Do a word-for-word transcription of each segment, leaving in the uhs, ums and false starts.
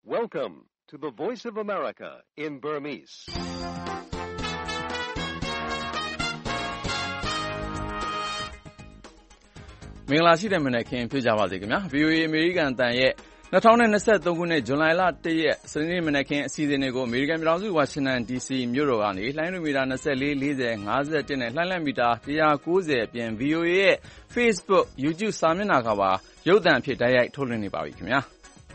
Welcome to the Voice of America in Burmese. မင်္ဂလာရှိတဲ့မနက်ခင်းဖြစ်ကြပါစေခင်ဗျာ ဗွီအိုအေ အမေရိကန်အသံရဲ့၂၀၂၃ ခုနှစ်ဇွန်လ၁ရက်စနေနေ့မနက်ခင်းအစီအစဉ်တွေကိုအမေရိကန်ပြည်ထောင်စုဝါရှင်တန် ဒီစီ မြို့တော်ကနေလှိုင်းလူမီတာ၂၄ ၄၀ ၅၁နဲ့လှိုင်းလက်မီတာ၁၉၀အပြင် ဗွီအိုအေရဲ့ Facebook YouTube စာမျက်နှာကပါရုပ်သံအဖြစ်တိုက်ရိုက်ထုတ်လွှင့်နေပါပြီခင်ဗျာ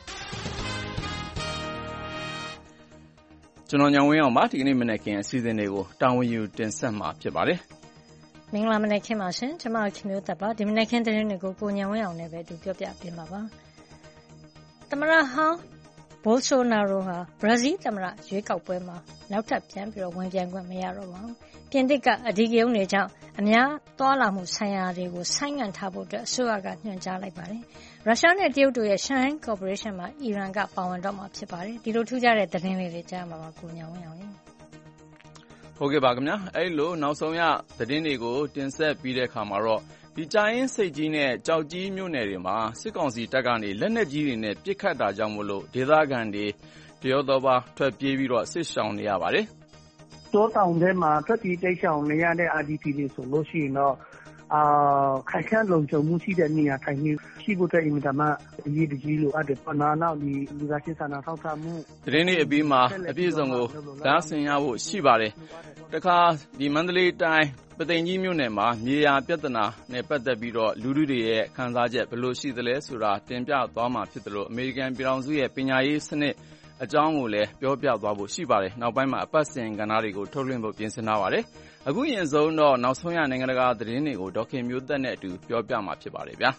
ကျွန်တော်ညောင်ဝင်းအောင်ပါဒီကနေ့မနက်ခင်းအစီအစဉ်တွေကိုတာဝန်ယူတင်ဆက်မှာဖြစ်ပါတယ်မင်္ဂလာမနက်ခင်းပါရှင်ကျွန်မခင်မျိုးသက်ပါဒီမနက်ခင်းသတင်းတွေကိုကိုညံဝင်းအောင်နဲ့ပဲသူပြောပြပေးမှာပါသမရဟောင်းဘိုလ်ဆိုနာရိုဟာဘရာဇီးသမရရွေးကောက်ပွဲမှာနောက်ထပ်ပြန်ပြီးတော့ဝင်ပြိုင်ခွင့်မရတော့ပါဘူးပြင်သစ်ကအဓိကရုဏ်းတွေကြောင့်အများသွားလာမှုဆိုင်ရာတွေကိုဆိုင်းငံ့ထားဖို့အတွက်အစိုးရကညွှန်ကြားလိုက်ပါတယ်ရုရှားနဲ့တရုတ်တို့ရဲ့ Shanghai Cooperation မှာအီရန်ကပါဝင်တော့မှာဖြစ်ပါတယ်ဒီလိုထူးခြားတဲ့သတင်းလေးတွေကြားမှာပါကိုညံဝင်းအောင်ရေဟုတ်ကဲ့ပါခင်ဗျာအဲ့လိုနောက်ဆုံးရသတင်းတွေကိုတင်ဆက်ပြီးတဲ့အခါမှာတော့ဒီကြာရင်စိတ်ကြီးနဲ့ကြောက်ကြီးမြို့နယ်တွေမှာစစ်ကောင်စီတပ်ကနေလက်နက်ကြီးတွေနဲ့ပစ်ခတ်တာကြောင့်မို့လို့ဒေသခံတွေတရောတော်ပါထွက်ပြေးပြီးတော့စစ်ရှောင်နေရပါတယ်တောတောင်ထဲမှာထွက်ပြေးတိတ်ရှောင်နေရတဲ့ အာ ဒီ ပီ တွေဆိုလို့ရှိရင်တော့အာခိုင်ခန့်လုံခြုံမှုရှိတဲ့နေရာထိုင်နေရှိဖို့အတွက်အင်တာမအရေးတကြီးလိုအပ်တယ်ပနာနောက်ဒီလူသားချင်းစာနာထောက်ထားမှုသတင်းတွေအပြီးမှာအပြည့်အစုံကိုဒါဆင်ရဖို့ရှိပါတယ်တခါဒီမန္တလေးတိုင်းပသိမ်ကြီးမြို့နယ်မှာမြေယာပြဿနာနဲ့ပတ်သက်ပြီးတော့လူလူတွေရဲ့ခံစားချက်ဘယ်လိုရှိသလဲဆိုတာတင်ပြသွားမှာဖြစ်တယ်လို့အမေရိကန်ပြည်ထောင်စုရဲ့ပညာရေးစနစ်အကြောင်းကိုလည်းပြောပြသွားဖို့ရှိပါတယ်နောက်ပိုင်းမှာအပတ်စဉ်ကဏ္ဍတွေကိုထုတ်လွှင့်ဖို့ပြင်ဆင်ထားပါတယ်အခုရင်ဆုံးတော့နောက်ဆုံးရနိုင်ငံတကာသတင်းတွေကိုဒေါက်ခင်မျိုးသက်နဲ့အတူပြောပြမှာဖြစ်ပါတယ်ဗျာ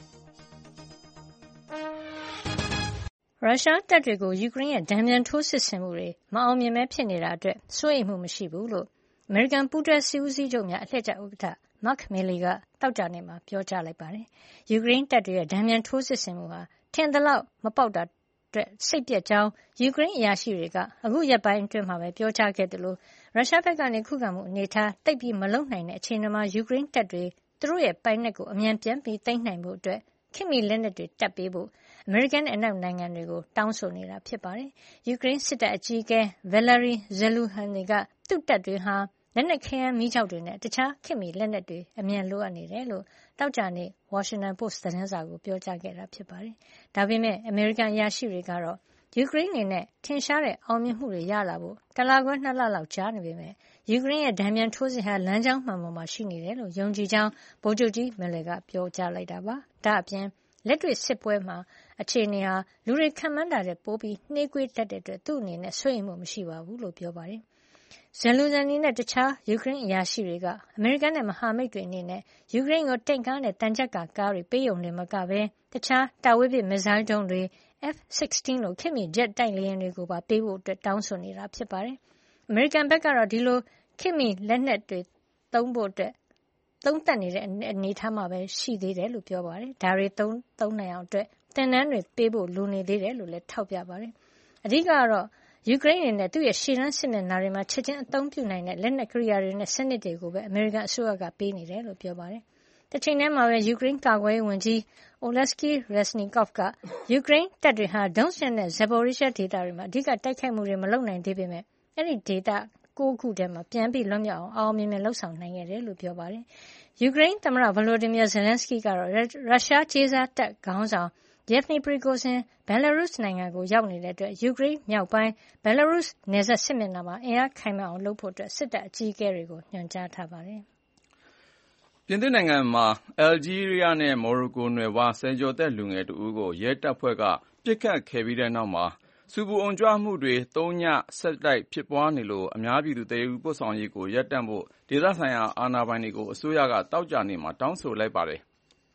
ရုရှားတပ်တွေကိုယူကရိန်းရဲ့ဒဏ်ပြန်ထိုးစစ်ဆင်မှုတွေမအောင်မြင်ပဲဖြစ်နေတာအတွက်စိုးရိမ်မှုမရှိဘူးလို့အမေရိကန်ပူးတွဲစစ်ဦးစီးချုပ်များအလှည့်ကျဥက္ကဋ္ဌ Mark Milley ကတောက်ကြနေမှာပြောကြားလိုက်ပါတယ်။ယူကရိန်းတပ်တွေရဲ့ဒဏ်ပြန်ထိုးစစ်ဆင်မှုဟာထင်သလောက်မပေါက်တာအတွက်စိတ်ပြက်ကြောင်းယူကရိန်းအရာရှိတွေကအခုရက်ပိုင်းအတွင်းမှာပဲပြောကြားခဲ့တယ်လို့ရုရှားဘက်ကနေခုခံမှုအနေထားတိတ်ပြီးမလုံနိုင်တဲ့အခြေအနေမှာယူကရိန်းတပ်တွေသူတို့ရဲ့ပိုင်နက်ကိုအမြန်ပြန်ပြီးသိမ်းနိုင်ဖို့အတွက်ခင်မီလက်နက်တွေတပ်ပေးဖို့အမေရိကန်နဲ့အနောက်နိုင်ငံတွေကိုတောင်းဆိုနေတာဖြစ်ပါတယ်။ယူကရိန်းစစ်တပ်အကြီးအကဲ Valery Zaluzhnyi ကသူ့တပ်တွေဟာလက်နက်ခဲယမ်းမီးကျောက်တွေနဲ့တခြားခင်မီလက်နက်တွေအမြန်လိုအပ်နေတယ်လို့တောက်ကြနေ Washington Post သတင်းစာကိုပြောကြားခဲ့တာဖြစ်ပါတယ်။ဒါပေမဲ့အမေရိကန်အရာရှိတွေကတော့ယူကရိန်းအနေနဲ့ထင်ရှားတဲ့အောင်မြင်မှုတွေရလာဖို့တလခွဲနှစ်လလောက်ကြာနေပေမဲ့ယူကရိန်းရဲ့ဒဏ်ပြန်ထိုးစစ်ဟာလမ်းကြောင်းမှန်ပေါ်မှာရှိနေတယ်လို့ယုံကြည်ကြောင်းဗိုလ်ချုပ်ကြီးမလယ်ကပြောကြားလိုက်တာပါ။ဒါအပြင်လက်တွေ့စစ်ပွဲမှာအခြေအနေဟာလူတွေခံမှန်းတာတဲ့ပိုးပြီးနှေးကွေးတတ်တဲ့အတွက်သူ့အနေနဲ့စိုးရိမ်မှုမရှိပါဘူးလို့ပြောပါတယ်။ Zelensky နဲ့တခြားယူကရိန်းအရာရှိတွေကအမေရိကန်နဲ့မဟာမိတ်တွေအနေနဲ့ယူကရိန်းကိုတင့်ကားနဲ့တန်ကြပ်ကာကားတွေပေးုံနဲ့မကပဲတခြားတာဝေးပစ်မစ်ဇိုင်းဒုံးတွေ F 16 လို့ခေတ်မီဂျက်တိုက်လေယာဉ်တွေကိုပါပေးဖို့အတွက်တောင်းဆိုနေတာဖြစ်ပါတယ်။အမေရိကန်ဘက်ကတော့ဒီလိုခေတ်မီလက်နက်တွေသုံးဖို့အတွက်သုံးသပ်နေတဲ့အနေအထားမှာပဲရှိသေးတယ်လို့ပြောပါတယ်။ဒါတွေသုံးသုံးနိုင်အောင်အတွက်သင်တန်းတွေပေးဖို့လိုနေသေးတယ်လို့လည်းထောက်ပြပါတယ်။အဓိကကတော့ယူကရိန်းအနေနဲ့သူ့ရဲ့ရှေ့တန်းစစ်မျက်နှာတွေမှာချက်ချင်းအသုံးပြုနိုင်တဲ့လက်နက်ကိရိယာတွေနဲ့စနစ်တွေကိုပဲအမေရိကန်အစိုးရကပေးနေတယ်လို့ပြောပါတယ်။တစ်ချိန်တည်းမှာပဲယူကရိန်းကာကွယ်ရေးဝန်ကြီး Oleksiy Reznikov ကယူကရိန်းတပ်တွေဟာ Donetsk နဲ့ Zaporizhzhia ဒေသတွေမှာအဓိကတိုက်ခိုက်မှုတွေမလုပ်နိုင်သေးပေမဲ့အဲ့ဒီဒေသကိုခုထဲမှာပြန်ပြီးလွတ်မြောက်အောင်အောင်မြင်မြင်လှုပ်ဆောင်နိုင်ခဲ့တယ်လို့ပြောပါတယ်။ယူကရိန်းသမ္မတ Volodymyr Zelensky ကတော့ရုရှားကြေးစားတပ်ခေါင်းဆောင် Yevgeny Prigozhin Belarus နိုင်ငံကိုရောက်နေတဲ့အတွက်ယူကရိန်းမြောက်ပိုင်း Belarus နယ်စပ်စစ်မျက်နှာမှာအင်အားခိုင်မာအောင်လုပ်ဖို့အတွက်စစ်တပ်အကြီးအကဲတွေကိုညွှန်ကြားထားပါတယ်။ပြင်သစ်နိုင်ငံမှာအယ်ဂျီးရီးယားနဲ့မော်ရိုကိုနယ်ဝါဆယ်ကျော်သက်လူငယ်တဦးကိုရဲတပ်ဖွဲ့ကပစ်ခတ်ခဲ့ပြီးတဲ့နောက်မှာဆူပူအုံကြွမှုတွေသုံးညဆက်တိုက်ဖြစ်ပွားနေလို့အများပြည်သူတည်ယူပို့ဆောင်ရေးကိုရပ်တန့်ဖို့ဒေသဆိုင်ရာအာဏာပိုင်တွေကိုအစိုးရကတောက်ကြနေမှာတောင်းဆိုလိုက်ပါတယ်။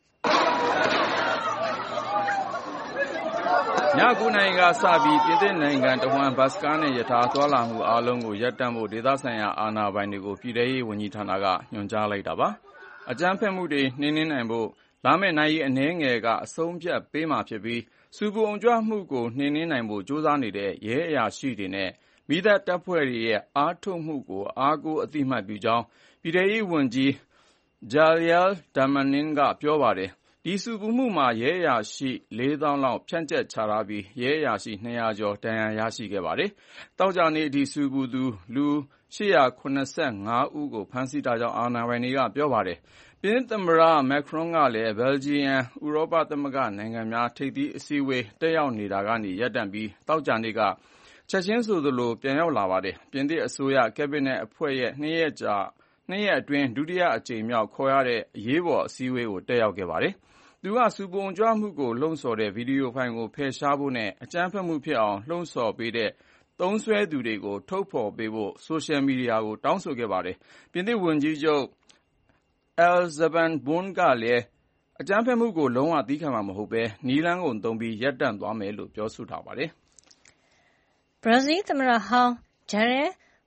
ည၉နာရီကစပြီးပြင်သစ်နိုင်ငံတဝှမ်းဘတ်စကားနဲ့ရထားသွားလာမှုအားလုံးကိုရပ်တန့်ဖို့ဒေသဆိုင်ရာအာဏာပိုင်တွေကိုပြည်ထရေးဝန်ကြီးဌာနကညွှန်ကြားလိုက်တာပါ။အကြမ်းဖက်မှုတွေနှိမ်နင်းနိုင်ဖို့လာမယ့်နာရီအနည်းငယ်ကအဆုံးဖြတ်ပေးမှာဖြစ်ပြီးဆူပူအုံကြွမှုကိုနှိမ်နင်းနိုင်ဖို့ကြိုးစားနေတဲ့ရဲအရာရှိတွေနဲ့မီးသတ်တပ်ဖွဲ့တွေရဲ့အားထုတ်မှုကိုအားကိုးအသိမှတ်ပြုကြောင်းပြည်ထရေးဝန်ကြီး Jalal Darmanin ကပြောပါတယ်ဒီဆူပူမှုမှာရဲအရာရှိလေးသောင်းလောက်ဖြန့်ကျက်ချထားပြီးရဲအရာရှိနှစ်ရာကျော်ဒဏ်ရာရရှိခဲ့ပါတယ်။သောကြာနေ့ဒီဆူပူသူလူရှစ်ရာခုနစ်ဆယ့်ငါးဦးကိုဖမ်းဆီးထားကြောင်းအာဏာပိုင်တွေကပြောပါတယ်။ပြင်သစ်သမ္မတမက်ခရွန်ကလည်းဘယ်လ်ဂျီယံဥရောပသမဂ္ဂနိုင်ငံများထိပ်သီးအစည်းအဝေးတက်ရောက်နေတာကနေရပ်တန့်ပြီးသောကြာနေ့ကချက်ချင်းဆိုသလိုပြန်ရောက်လာပါတယ်။ပြင်သစ်အစိုးရကက်ဘိနက်အဖွဲ့ရဲ့နှစ်ရက်ကြာနှစ်ရက်အတွင်းဒုတိယအကြိမ်မြောက်ခေါ်ရတဲ့အရေးပေါ်အစည်းအဝေးကိုတက်ရောက်ခဲ့ပါတယ်။သူကဆူပူကြွမှုကိုလှုံ့ဆော်တဲ့ဗီဒီယိုဖိုင်ကိုဖယ်ရှားဖို့နဲ့အကြမ်းဖက်မှုဖြစ်အောင်လှုံ့ဆော်ပေးတဲ့သုံးစွဲသူတွေကိုထုတ်ဖော်ပေးဖို့ဆိုရှယ်မီဒီယာကိုတောင်းဆိုခဲ့ပါတယ်။ပြင်သစ်ဝန်ကြီးချုပ် Élisabeth Borne ကလည်းအကြမ်းဖက်မှုကိုလုံးဝသည်းခံမှာမဟုတ်ဘဲနည်းလမ်းကိုသုံးပြီးရပ်တန့်သွားမယ်လို့ပြောဆိုထားပါတယ်။ဘရာဇီးသမ္မတဟောင်း Jair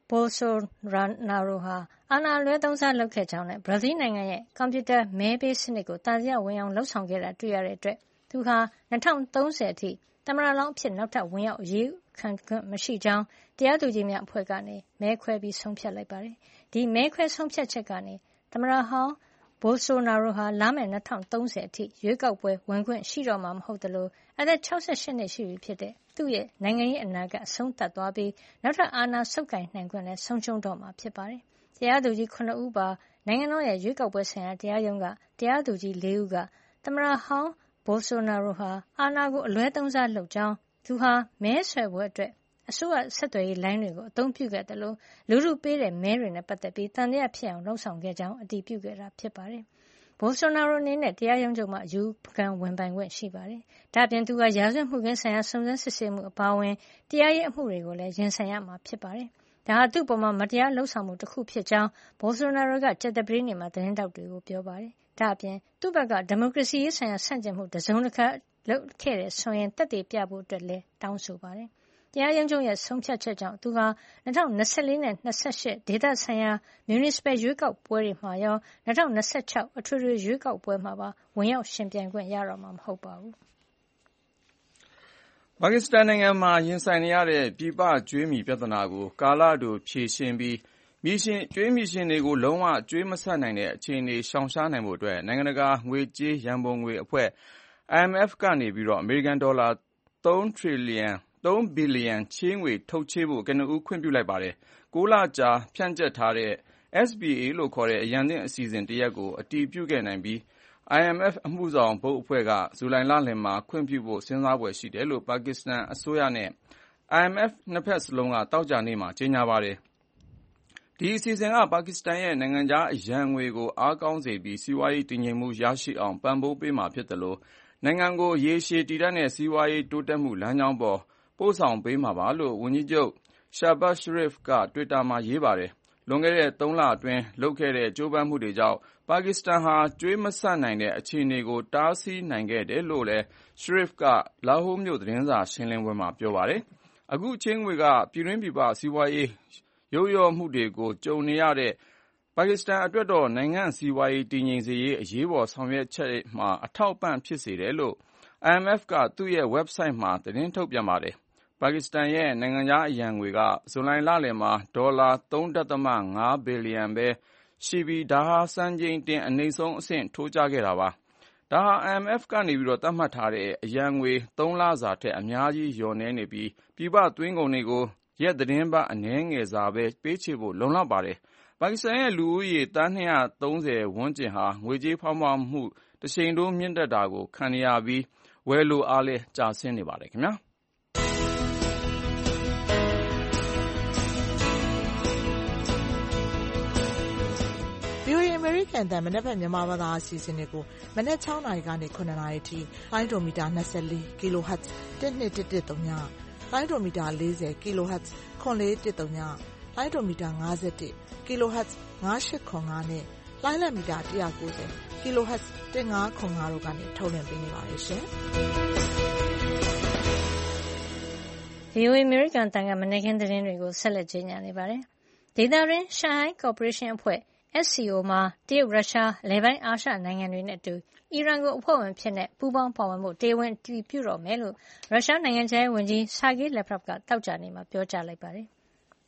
Bolsonaro ဟာအာဏာလွဲသုံးစားလုပ်ခဲ့ကြောင်းနဲ့ဘရာဇီးနိုင်ငံရဲ့ကွန်ပျူတာမဲပေးစနစ်ကိုတန်တရားဝင်အောင်လှုပ်ဆောင်ခဲ့တာတွေ့ရတဲ့အတွက်သူဟာ၂၀၃၀အထိသမ္မတလောင်းအဖြစ်နောက်ထပ်ဝင်ရောက်အရေးခံခွင့်မရှိကြောင်းတရားသူကြီးများအဖွဲ့ကနေမဲခွဲပြီးဆုံးဖြတ်လိုက်ပါတယ်။ဒီမဲခွဲဆုံးဖြတ်ချက်ကနေသမ္မတဟောင်း Bolsonaro ဟာလာမယ့်၂၀၃၀အထိရွေးကောက်ပွဲဝင်ခွင့်ရှိတော့မှာမဟုတ်သလိုအသက်၆၈နှစ်ရှိပြီဖြစ်တဲ့သူ့ရဲ့နိုင်ငံရေးအနာဂတ်အဆုံးသတ်သွားပြီးနောက်ထပ်အာဏာဆုပ်ကိုင်နိုင်ခွင့်လည်းဆုံးရှုံးတော့မှာဖြစ်ပါတယ်။တရားသူကြီးခုနှစ်ဦးပါနိုင်ငံတော်ရဲ့ရွေးကောက်ပွဲဆိုင်ရာတရားရုံးကတရားသူကြီးလေးဦးကသမ္မတဟောင်း Bolsonaro ဟာအာဏာကိုအလွဲသုံးစားလုပ်ကြောင်းသူဟာမဲဆွယ်ပွဲအတွက်အစိုးရဆက်သွယ်ရေးလိုင်းတွေကိုအသုံးပြုခဲ့တယ်လို့လူထုပေးတဲ့မဲတွေနဲ့ပတ်သက်ပြီးတန်တရားဖြစ်အောင်လှုံ့ဆော်ခဲ့ကြောင်းအတည်ပြုခဲ့တာဖြစ်ပါတယ်။ Bolsonaro အနေနဲ့တရားရုံးချုပ်မှာအယူခံဝင်ပိုင်ခွင့်ရှိပါတယ်။ဒါ့အပြင်သူကရာဇဝတ်မှုခင်းဆိုင်ရာစုံစမ်းစစ်ဆေးမှုအပါအဝင်တရားရေးအမှုတွေကိုလည်းရင်ဆိုင်ရမှာဖြစ်ပါတယ်။ဒါဟာသူ့ပေါ်မှာမတရားလုပ်ဆောင်မှုတစ်ခုဖြစ်ကြောင်း Bolsonaro ကကြာသပတေးနေ့မှာသတင်းထောက်တွေကိုပြောပါတယ်။ဒါ့အပြင်သူ့ဘက်ကဒီမိုကရေစီရေးဆိုင်ရာဆန့်ကျင်မှုတစုံတစ်ခါလုပ်ခဲ့တဲ့ဆိုရင်သက်သေပြဖို့အတွက်လည်းတောင်းဆိုပါတယ်။တရားရုံးချုပ်ရဲ့ဆုံးဖြတ်ချက်ကြောင့်သူဟာ၂၀၂၄နဲ့၂၈ဒေသဆိုင်ရာ municipal ရွေးကောက်ပွဲတွေမှာရော၂၀၂၆အထွေထွေရွေးကောက်ပွဲမှာပါဝင်ရောက်ရှင်ပြိုင်ခွင့်ရတော့မှာမဟုတ်ပါဘူး။ပါကစ္စတန်နိုင်ငံမှာရင်ဆိုင်နေရတဲ့ပြည်ပကြွေးမြီပြဿနာကိုကာလအတိုဖြေရှင်းပြီးမြီရှင်ကြွေးမြီရှင်တွေကိုလုံးဝကြွေးမဆပ်နိုင်တဲ့အခြေအနေရှောင်ရှားနိုင်ဖို့အတွက်နိုင်ငံတကာငွေကြေးရန်ပုံငွေအဖွဲ့ I M F ကနေပြီးတော့အမေရိကန်ဒေါ်လာသုံးထရီလီယံသုံးဘီလီယံချေးငွေထုတ်ချေးဖို့ကနဦးခွင့်ပြုလိုက်ပါတယ်။ကိုးလကြာဖြန့်ကျက်ထားတဲ့ S B A လို့ခေါ်တဲ့အရန်သင့်အစီအစဉ်တရပ်ကိုအတည်ပြုခဲ့နိုင်ပြီး I M F အမှုဆောင်ဘုတ်အဖွဲ့ကဇူလိုင်လလယ်မှာခွင့်ပြုဖို့စဉ်းစားဖွယ်ရှိတယ်လို့ပါကစ္စတန်အစိုးရနဲ့ I M F နှစ်ဖက်စလုံးကသောကြာနေ့မှာကြေညာပါတယ်။ဒီအစီအစဉ်ကပါကစ္စတန်ရဲ့နိုင်ငံခြားအရန်ငွေကိုအားကောင်းစေပြီးစီးပွားရေးတည်ငြိမ်မှုရရှိအောင်ပံ့ပိုးပေးမှာဖြစ်တယ်လို့နိုင်ငံကိုရေရှည်တည်တံ့တဲ့စီးပွားရေးတိုးတက်မှုလမ်းကြောင်းပေါ်ပို့ဆောင်ပေးမှာပါလို့ဝန်ကြီးချုပ် Shehbaz Sharif က Twitter မှာရေးပါတယ်။လွန်ခဲ့တဲ့သုံးလအတွင်းလုပ်ခဲ့တဲ့ကြိုးပမ်းမှုတွေကြောင့်ပါကစ္စတန်ဟာကြွေးမဆပ်နိုင်တဲ့အခြေအနေကိုတားဆီးနိုင်ခဲ့တယ်လို့လည်း Sharif ကလာဟိုမြို့သတင်းစာရှင်းလင်းပွဲမှာပြောပါတယ်။အခုချေးငွေကပြည်တွင်းပြည်ပစီးပွားရေးယုတ်လျော့မှုတွေကိုကြုံနေရတဲ့ပါကစ္စတန်အတွက်တော့နိုင်ငံစီးပွားရေးတည်ငြိမ်စေရေးအရေးပေါ်ဆောင်ရွက်ချက်မှာအထောက်အပံ့ဖြစ်စေတယ်လို့ I M F ကသူ့ရဲ့ website မှာသတင်းထုတ်ပြန်ပါတယ်။ပါကစ္စတန်ရဲ့နိုင်ငံခြားအရန်ငွေကဇူလိုင်လလယ်မှာဒေါ်လာ သုံးဒသမငါးဘီလီယံပဲရှိပြီးဒါဟာစံချိန်တင်အနိမ့်ဆုံးအဆင့်ထိုးကျခဲ့တာပါ။ဒါဟာ I M F ကနေပြီးတော့သတ်မှတ်ထားတဲ့အရန်ငွေသုံးလစာထက်အများကြီးလျော့နည်းနေပြီးပြည်ပသွင်းကုန်တွေကိုရက်သတင်းပတ်အနည်းငယ်စာပဲပေးချေဖို့လုံလောက်ပါတယ်။ပါကစ္စတန်ရဲ့လူဦးရေသန်းနှစ်ရာသုံးဆယ်ဝန်းကျင်ဟာငွေကြေးဖောင်းပွမှုတရှိန်ထိုးမြင့်တက်တာကိုခံနေရပြီးဝယ်လိုအားလည်းကျဆင်းနေပါတယ်ခင်ဗျာ။ V O A အမေရိကန်အသံမနက်ဖြန်မြန်မာဘာသာအစီအစဉ်တွေကိုမနက်၆နာရီကနေခုနှစ်နာရီအထိလိုင်းဒိုမီတာ၂၄ kilohertz တစ်နှစ်တစ်တစ်သုံးညလိုင်းဒိုမီတာ၄၀ kilohertz ခွန်လေးတစ်သုံးညလိုင်းဒိုမီတာ၅၁ kilohertz ၅၈ခွန်၅နဲ့လိုင်းလက်မီတာ၁၉၀ kilohertz ၁၅ခွန်၅တို့ကနေထုတ်လွှင့်ပေးနေပါတယ်ရှင်။ V O A အမေရိကန်အသံကမနက်ခင်းသတင်းတွေကိုဆက်လက်ကြေညာနေပါတယ်။ဒေသတွင်းရှန်ဟိုင်းကော်ပိုရေးရှင်းအဖွဲ့ S C O မှာတရုတ်ရုရှားအလယ်ပိုင်းအာရှနိုင်ငံတွေနဲ့အတူအီရန်ကိုအဖွဲ့ဝင်ဖြစ်တဲ့ပူးပေါင်းပါဝင်မှုတရားဝင်အတည်ပြုတော့မယ်လို့ရုရှားနိုင်ငံခြားရေးဝန်ကြီး Sergei Lavrov ကသောကြာနေ့မှာပြောကြားလိုက်ပါတယ်။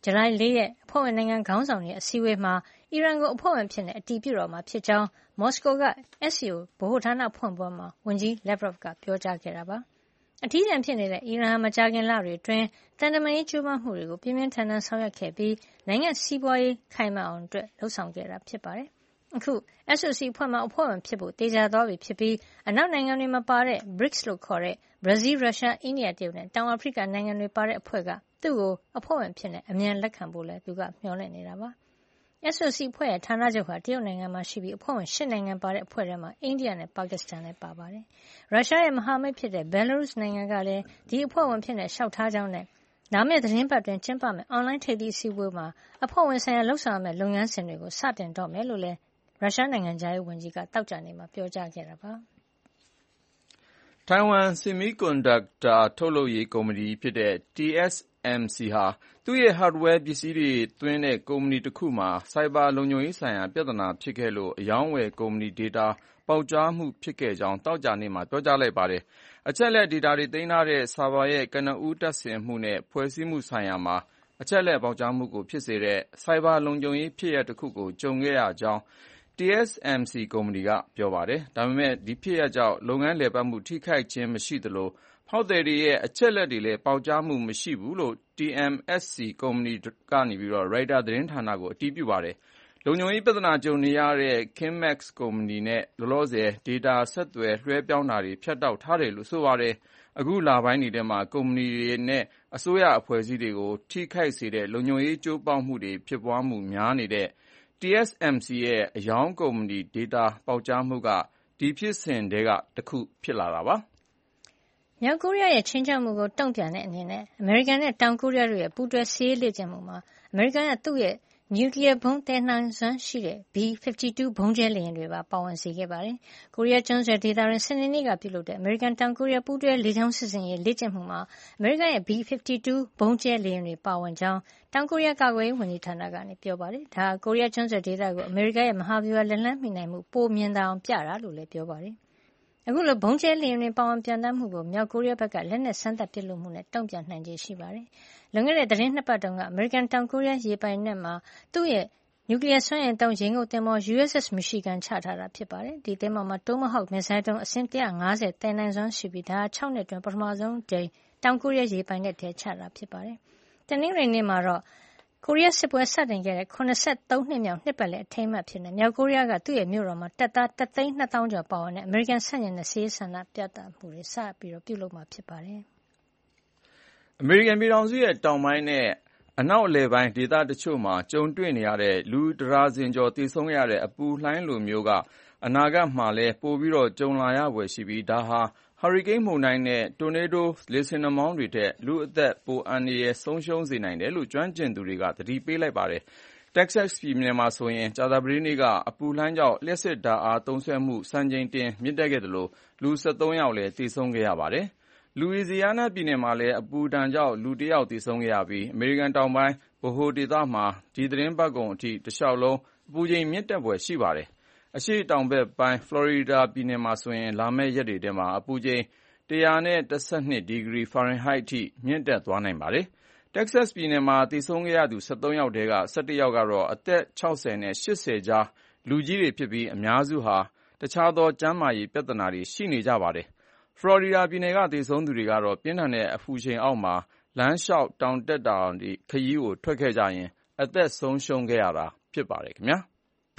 ဇူလိုင်၄ရက်အဖွဲ့ဝင်နိုင်ငံခေါင်းဆောင်တွေရဲ့အစည်းအဝေးမှာအီရန်ကိုအဖွဲ့ဝင်ဖြစ်တဲ့အတည်ပြုတော်မှာဖြစ်ကြောင်းမော်စကိုက အက်စ် စီ အို ဗဟိုဌာနဖွင့်ပွဲမှာဝန်ကြီး Lavrov ကပြောကြားခဲ့တာပါ။အထီးကျန်ဖြစ်နေတဲ့အီရန်ဟာမကြာခင်လတွေအတွင်းသံတမန်ရေးကြိုးပမ်းမှုတွေကိုပြင်းပြင်းထန်ထန်ဆောင်ရွက်ခဲ့ပြီးနိုင်ငံစီးပွားရေးခိုင်မာအောင်အတွက်လှုံ့ဆော်ခဲ့တာဖြစ်ပါတယ်။အခု အက်စ် အို စီ အဖွဲ့မှာအဖွဲ့ဝင်ဖြစ်ဖို့သေချာသွားပြီဖြစ်ပြီးအနောက်နိုင်ငံတွေမပါတဲ့ ဘရစ် လို့ခေါ်တဲ့ဘရာဇီး၊ရုရှား၊အိန္ဒိယ၊တရုတ်နဲ့တောင်အာဖရိကနိုင်ငံတွေပါတဲ့အဖွဲ့ကသူ့ကိုအဖွဲ့ဝင်ဖြစ်အမြန်လက်ခံဖို့လည်းသူကမျှော်လင့်နေတာပါ။ အက်စ် အို စီ အဖွဲ့ရဲ့ဌာနချုပ်ဟာတရုတ်နိုင်ငံမှာရှိပြီးအဖွဲ့ဝင်၈နိုင်ငံပါတဲ့အဖွဲ့ထဲမှာအိန္ဒိယနဲ့ပါကစ္စတန်လည်းပါပါတယ်။ရုရှားရဲ့မဟာမိတ်ဖြစ်တဲ့ဘယ်လာရုစ်နိုင်ငံကလည်းဒီအဖွဲ့ဝင်ဖြစ်လျှောက်ထားကြောင်းနဲ့လာမယ့်သီတင်းပတ်အတွင်းကျင်းပမယ့်အွန်လိုင်းထိပ်သီးအစည်းအဝေးမှာအဖွဲ့ဝင်ဆိုင်ရာလုပ်ဆောင်ရမယ့်လုပ်ငန်းစဉ်တွေကိုစတင်တော့မယ်လို့လည်းရုရှားနိုင်ငံခြားရေးဝန်ကြီးကသောကြာနေ့မှာပြောကြားခဲ့တာပါ။ထိုင်ဝမ်ဆီမီကွန်ဒပ်တာထုတ်လုပ်ရေးကုမ္ပဏီဖြစ်တဲ့ တီ အက်စ် အမ် စီ ဟာသူ့ရဲ့ hardware ပစ္စည်းတွေသွင်းတဲ့ကုမ္ပဏီတခုမှာဆိုင်ဘာလုံခြုံရေးဆိုင်ရာပြဿနာဖြစ်ခဲ့လို့အရောင်းအဝယ်ကုမ္ပဏီဒေတာပေါက်ကြားမှုဖြစ်ခဲ့ကြောင်းသောကြာနေ့မှာပြောကြားလိုက်ပါတယ်။အချက်အလက်ဒေတာတွေသိမ်းထားတဲ့ဆာဗာရဲ့ကနဦးတပ်ဆင်မှုနဲ့ဖွဲ့စည်းမှုဆိုင်ရာမှာအချက်အလက်ပေါက်ကြားမှုကိုဖြစ်စေတဲ့ဆိုင်ဘာလုံခြုံရေးဖြစ်ရပ်တခုကိုကြုံခဲ့ရကြောင်း တီ အက်စ် အမ် စီ ကုမ္ပဏီကပြောပါတယ်။ဒါပေမဲ့ဒီဖြစ်ရပ်ကြောင့်လုပ်ငန်းလည်ပတ်မှုထိခိုက်ခြင်းမရှိသလိုဖောက်သည်တွေရဲ့အချက်အလက်တွေလည်းပေါက်ကြားမှုမရှိဘူးလို့ တီ အမ် အက်စ် စီ ကုမ္ပဏီကရိုက်တာသတင်းဌာနကိုအတည်ပြုပါတယ်။လုံခြုံရေးပြဿနာကြုံနေရတဲ့ Kinmax ကုမ္ပဏီနဲ့လောလောဆယ်ဒေတာဆက်သွယ်လွှဲပြောင်းတာတွေဖြတ်တောက်ထားတယ်လို့ဆိုပါတယ်။အခုလပိုင်းတွေထဲမှာကုမ္ပဏီတွေနဲ့အစိုးရအဖွဲ့အစည်းတွေကိုထိခိုက်စေတဲ့လုံခြုံရေးကျိုးပေါက်မှုတွေဖြစ်ပွားမှုများနေတဲ့ တီ အက်စ် အမ် စီ ရဲ့အရောင်းကုမ္ပဏီဒေတာပေါက်ကြားမှုကဒီဖြစ်စဉ်ထဲကတခုဖြစ်လာတာပါ။မြောက်ကိုရီးယားရဲ့ခြိမ်းခြောက်မှုကိုတုံ့ပြန်တဲ့အနေနဲ့အမေရိကန်နဲ့တောင်ကိုရီးယားတို့ရဲ့ပူးတွဲစစ်ရေးလေ့ကျင့်မှုမှာအမေရိကန်ကသူ့ရဲ့နျူကလ িয়ার ဘုံးသယ်နိုင်စွမ်းရှိတဲ့ ဘီ ၅၂ ဗုံးကျဲလေယာဉ်တွေပါပါဝင်စေခဲ့ပါတယ်။ကိုရီးယားကျွန်းဆွယ်ဒေသတွင်းစနေနေ့ကပြုလုပ်တဲ့အမေရိကန်တောင်ကိုရီးယားပူးတွဲလေကြောင်းစစ်ဆင်ရေးလေ့ကျင့်မှုမှာအမေရိကန်ရဲ့ ဘီ ၅၂ ဗုံးကျဲလေယာဉ်တွေပါဝင်ကြောင်းတောင်ကိုရီးယားကာကွယ်ရေးဝန်ကြီးဌာနကပြောပါတယ်။ဒါဟာကိုရီးယားကျွန်းဆွယ်ဒေသကိုအမေရိကန်ရဲ့မဟာဗျူဟာလက်လှမ်းမီနိုင်မှုပိုမြင်သာအောင်ပြတာလို့လည်းပြောပါတယ်။အခုလိုဗုံးကျဲလေယာဉ်တွေပါဝင်ပျံသန်းမှုကိုမြောက်ကိုရီးယားဘက်ကလက်နက်စမ်းသပ်ပစ်လွှတ်မှုနဲ့တုံ့ပြန်နိုင်ခြေရှိပါတယ်။လွန်ခဲ့တဲ့သတင်းနှစ်ပတ်တုန်းကအမေရိကန်တောင်ကိုရီးယားရေပိုင်နက်မှာသူ့ရဲ့နျူကလ িয়ার စွမ်းအင်သုံးရေငုပ်သင်္ဘော ယူ အက်စ် အက်စ် Michigan ချထားတာဖြစ်ပါတယ်။ဒီသင်္ဘောမှာ Tomahawk မစ်ဇိုင်းဒုံးအစင်း၁၅၀သယ်နိုင်စွမ်းရှိပြီးဒါဟာ၆နှစ်အတွင်းပထမဆုံးကြိမ်တောင်ကိုရီးယားရေပိုင်နက်ထဲချတာဖြစ်ပါတယ်။တနင်္ဂနွေနေ့မှာတော့ကိုရီးယားစစ်ပွဲစတင်ခဲ့တဲ့၇၃နှစ်မြောက်နှစ်ပတ်လည်အထိမ်းအမှတ်အဖြစ်မြောက်ကိုရီးယားကသူ့ရဲ့မြို့တော်မှာတပ်သားတသိန်းနှစ်သောင်းကျော်ပါဝင်တဲ့အမေရိကန်ဆန့်ကျင်တဲ့စစ်ရေးဆန္ဒပြသမှုတွေစတင်ပြုလုပ်မှာဖြစ်ပါတယ်။အမေရိကန်ပြည်ထောင်စုရဲ့တောင်ပိုင်းနဲ့အနောက်အလယ်ပိုင်းဒေသတချို့မှာကြုံတွေ့နေရတဲ့လူတဒါဇင်ကျော်သေဆုံးရတဲ့အပူလှိုင်းလိုမျိုးကအနာဂတ်မှာလည်းပိုပြီးကြုံလာရဖွယ်ရှိပြီးဒါဟာဟာရီကိန်းမုန်တိုင်းနဲ့တိုနေးဒိုးလေဆင်နှာမောင်းတွေထက်လူအသက်ပိုအန္တရာယ်ဆုံးရှုံးစေနိုင်တယ်လို့ကျွမ်းကျင်သူတွေကသတိပေးလိုက်ပါတယ်။ တက္ကဆက်ပြည်နယ်မှာဆိုရင်ကြာသပတေးနေ့ကအပူလှိုင်းကြောင့်လျှပ်စစ်ဓာတ်အားသုံးစွဲမှုစံချိန်တင်မြင့်တက်ခဲ့သလိုလူ၁၃ယောက်လည်းသေဆုံးခဲ့ရပါတယ်။လူဝီဇီယားနားပြည်နယ်မှာလည်းအပူဒဏ်ကြောင့်လူတယောက်သေဆုံးခဲ့ရပြီးအမေရိကန်တောင်ပိုင်းဗဟိုဒေသမှာဒီသီတင်းပတ်ကုန်အထိတလျှောက်လုံးအပူချိန်မြင့်တက်ဖွယ်ရှိပါတယ်။အရှေ့တောင်ဘက်ပိုင်းဖလော်ရီဒါပြည်နယ်မှာဆိုရင်လာမယ့်ရက်တွေထဲမှာအပူချိန်၁၁၂ဒီဂရီဖာရင်ဟိုက်အထိမြင့်တက်သွားနိုင်ပါတယ်။တက္ကဆက်ပြည်နယ်မှာသေဆုံးခဲ့ရသူ၁၃ယောက်ထဲက၁၁ယောက်ကတော့အသက်၆၀နဲ့၈၀ကြားလူကြီးတွေဖြစ်ပြီးအများစုဟာတခြားသောကျန်းမာရေးပြဿနာတွေရှိနေကြပါတယ်။ဖလော်ရီဒါပြည်နယ်ကသေဆုံးသူတွေကတော့ပြင်းထန်တဲ့အပူချိန်အောက်မှာလမ်းလျှောက်တောင်တက်တာခရီးကိုထွက်ခဲ့ကြရင်အသက်ဆုံးရှုံးခဲ့ရတာဖြစ်ပါတယ်ခင်ဗျာ။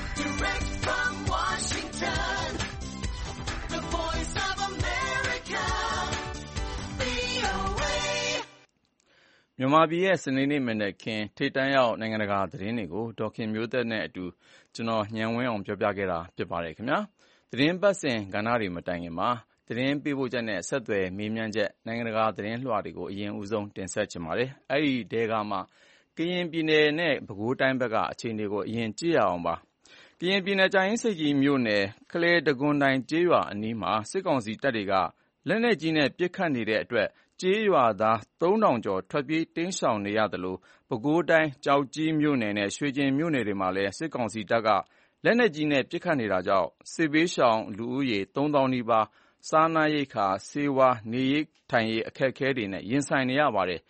မြန်မာပြည်ရဲ့စနေနေ့မနက်ခင်းထိပ်တန်းရောက်နိုင်ငံတကာသတင်းတွေကိုဒေါ်ခင်မျိုးသက်နဲ့အတူကျွန်တော်ညံဝင်းအောင်ပြောပြခဲ့တာဖြစ်ပါတယ်ခင်ဗျာ။သတင်းပတ်စဉ်ကဏ္ဍတွေမတိုင်ခင်မှာသတင်းပေးပို့ချက်နဲ့ဆက်သွယ်မေးမြန်းချက်နိုင်ငံတကာသတင်းလွှာတွေကိုအရင်ဦးဆုံးတင်ဆက်ချင်ပါတယ်။အဲ့ဒီတဲကမှကရင်ပြည်နယ်နဲ့ပဲခူးတိုင်းဘက်ကအခြေအနေကိုအရင်ကြည့်ရအောင်ပါ။ကရင်ပြည်နယ်ကြာရင်စိတ်ကြီးမြို့နယ်ခလဲတကွန်တိုင်ကျေးရွာအနီးမှာစစ်ကောင်စီတပ်တွေကလက်နက်ကြီးနဲ့ပစ်ခတ်နေတဲ့အတွက်ကျေးရွာသားသုံးထောင်ကျော်ထွက်ပြေးတိမ်းရှောင်နေရတယ်လို့ပဲခူးတိုင်းကြောက်ကြီးမြို့နယ်နဲ့ရွှေကျင်မြို့နယ်တွေမှာလည်းစစ်ကောင်စီတပ်ကလက်နက်ကြီးနဲ့ပစ်ခတ်နေတာကြောင့်စစ်ဘေးရှောင်လူဦးရေသုံးသောင်းနီးပါးစားနပ်ရိက္ခာဆေးဝါးနေရေးထိုင်ရေးအခက်အခဲတွေနဲ့ရင်ဆိုင်နေရပါတယ်။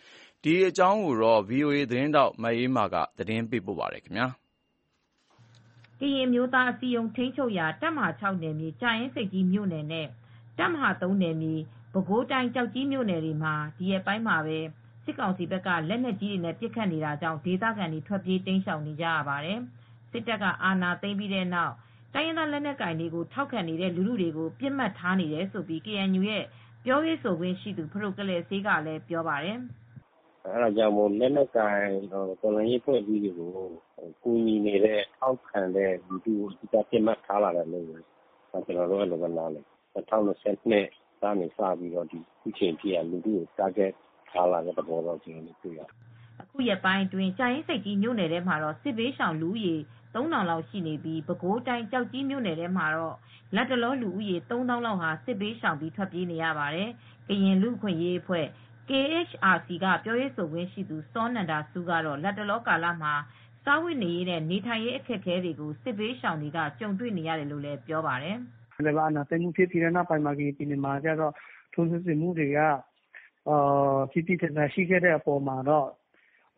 ဒီအကြောင်းကိုတော့ ဗွီအိုအေ သတင်းထောက်မအေးမာကသတင်းပေးပို့ပါတယ်ခင်ဗျာကရင်မျိုးသားအစည်းအရုံးထိန်းချုပ်ရာတပ်မဟာ၆နယ်မြေကြာရင်စိတ်ကြီးမြို့နယ်နဲ့တပ်မဟာ၃နယ်မြေပဲခူးတိုင်းကျောက်ကြီးမြို့နယ်တွေမှာဒီရက်ပိုင်းမှာပဲစစ်ကောင်စီဘက်ကလက်နက်ကြီးတွေနဲ့ပစ်ခတ်နေတာကြောင့်ဒေသခံတွေထွက်ပြေးတိမ်းရှောင်နေကြရပါတယ်စစ်တပ်ကအာဏာသိမ်းပြီးတဲ့နောက်တိုင်းရင်းသားလက်နက်ကိုင်တွေကိုထောက်ခံနေတဲ့လူလူတွေကိုပြစ်မှတ်ထားနေတယ်ဆိုပြီး ကေအန်ယူ ရဲ့ပြောရေးဆိုခွင့်ရှိသူဖဒိုကလယ်စေးကလည်းပြောပါတယ်အဲဒါကြောင့်မို့လက်နက်ကိုင်တော်လှန်ရေးဖွဲ့စည်းတွေကိုကူညီနေတဲ့ထောက်ခံတဲ့လူထုကိုအဓိကပြစ်မှတ်ထားလာတယ်လို့ကျွန်တော်တို့အဲ့လိုပဲနားလည်၂၀၂၂ကနေစပြီးတော့ဒီခုချိန်ထိကလူထုကို target ထားလာတဲ့သဘောတော့ကျွန်တော်တို့တွေ့ရတယ်အခုရက်ပိုင်းအတွင်းကြာရင်စိတ်ကြီးမြို့နယ်ထဲမှာတော့စစ်ဘေးရှောင်လူဦးရေသုံးထောင်လောက်ရှိနေပြီးပဲခူးတိုင်းကျောက်ကြီးမြို့နယ်ထဲမှာတော့လက်တလောလူဦးရေသုံးသောင်းလောက်ဟာစစ်ဘေးရှောင်ပြီးထွက်ပြေးနေရပါတယ်ကရင်လူ့အခွင့်အရေးအဖွဲ့ ကေအေချ်အာစီ ကပြောရေးဆိုခွင့်ရှိသူစောနန္ဒဆူးကတော့လက်တလောကာလမှာစားဝတ်နေရေးနဲ့နေထိုင်ရေးအခက်အခဲတွေကိုစစ်ဘေးရှောင်တွေကကြုံတွေ့နေရတယ်လို့လည်းပြောပါတယ်။လည်းအာဏာသိမ်းမှုဖြစ်ပြီးတဲ့နောက်ပိုင်းမှာပြည်နယ်မှာကျတော့ထိုးစစ်ဆင်မှုတွေကအာပြည်ပြည်ထန်ရှိခဲ့တဲ့အပေါ်မှာတော့အာ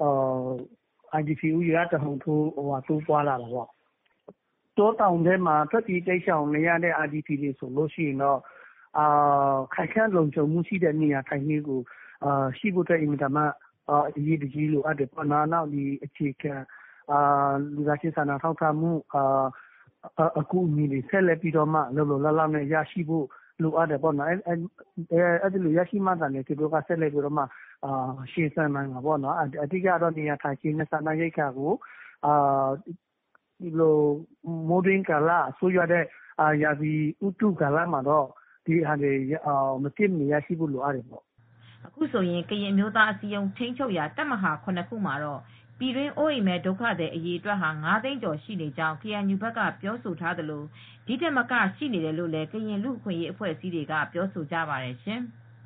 အိုင် ဒီ ပီ ဦးရတဟုန်ထိုးဟိုဟာတိုးပွားလာတာပေါ့။တောတောင်ထဲမှာထွက်ပြေးတိမ်းရှောင်နေရတဲ့ အိုင် ဒီ ပီ တွေဆိုလို့ရှိရင်တော့အာခိုင်ခံ့လုံခြုံမှုရှိတဲ့နေရာထိုင်ရေးကိုအာရှိဖို့အတွက်အင်မတန်မှအာအရေးတကြီးလိုအပ်တယ်ပေါ့နော်နောက်ဒီအခြေခံအာလူသားချင်းစာနာထောက်ထားမှုအာအခုအမြင်တွေဆက်လက်ပြီးတော့မှလောလောလလောက်နဲ့ရရှိဖို့လိုအပ်တယ်ပေါ့နော်အဲအဲအဲ့ဒီလိုရရှိမှသာလေဒီလိုကဆက်လက်ပြီးတော့မှအာရှင်းစမ်းနိုင်မှာပေါ့နော်အဓိကတော့နေရာထိုင်ခြင်းနဲ့စာနာရိတ်ခါကိုအာဒီလိုမိုဒင်းကာလာဆိုရတဲ့အာယာဘီဥတုကာလာမှာတော့ဒီဟာတွေအာမတိမရရှိဖို့လိုအပ်တယ်ပေါ့အခုဆိုရင်ကရင်မျိုးသားအစည်းအရုံးထိန်းချုပ်ရာတပ်မဟာခုနှစ်ခုမှာတော့ပြည်တွင်းအိုးအိမ်မဲ့ဒုက္ခသည်အရေအတွက်ဟာ၅သိန်းကျော်ရှိနေကြောင်း ကေအန်ယူ ဘက်ကပြောဆိုထားသလိုဒီထက်မကရှိနေတယ်လို့လည်းကရင်လူ့အခွင့်အရေးအဖွဲ့အစည်းတွေကပြောဆိုကြပါတယ်ရှင်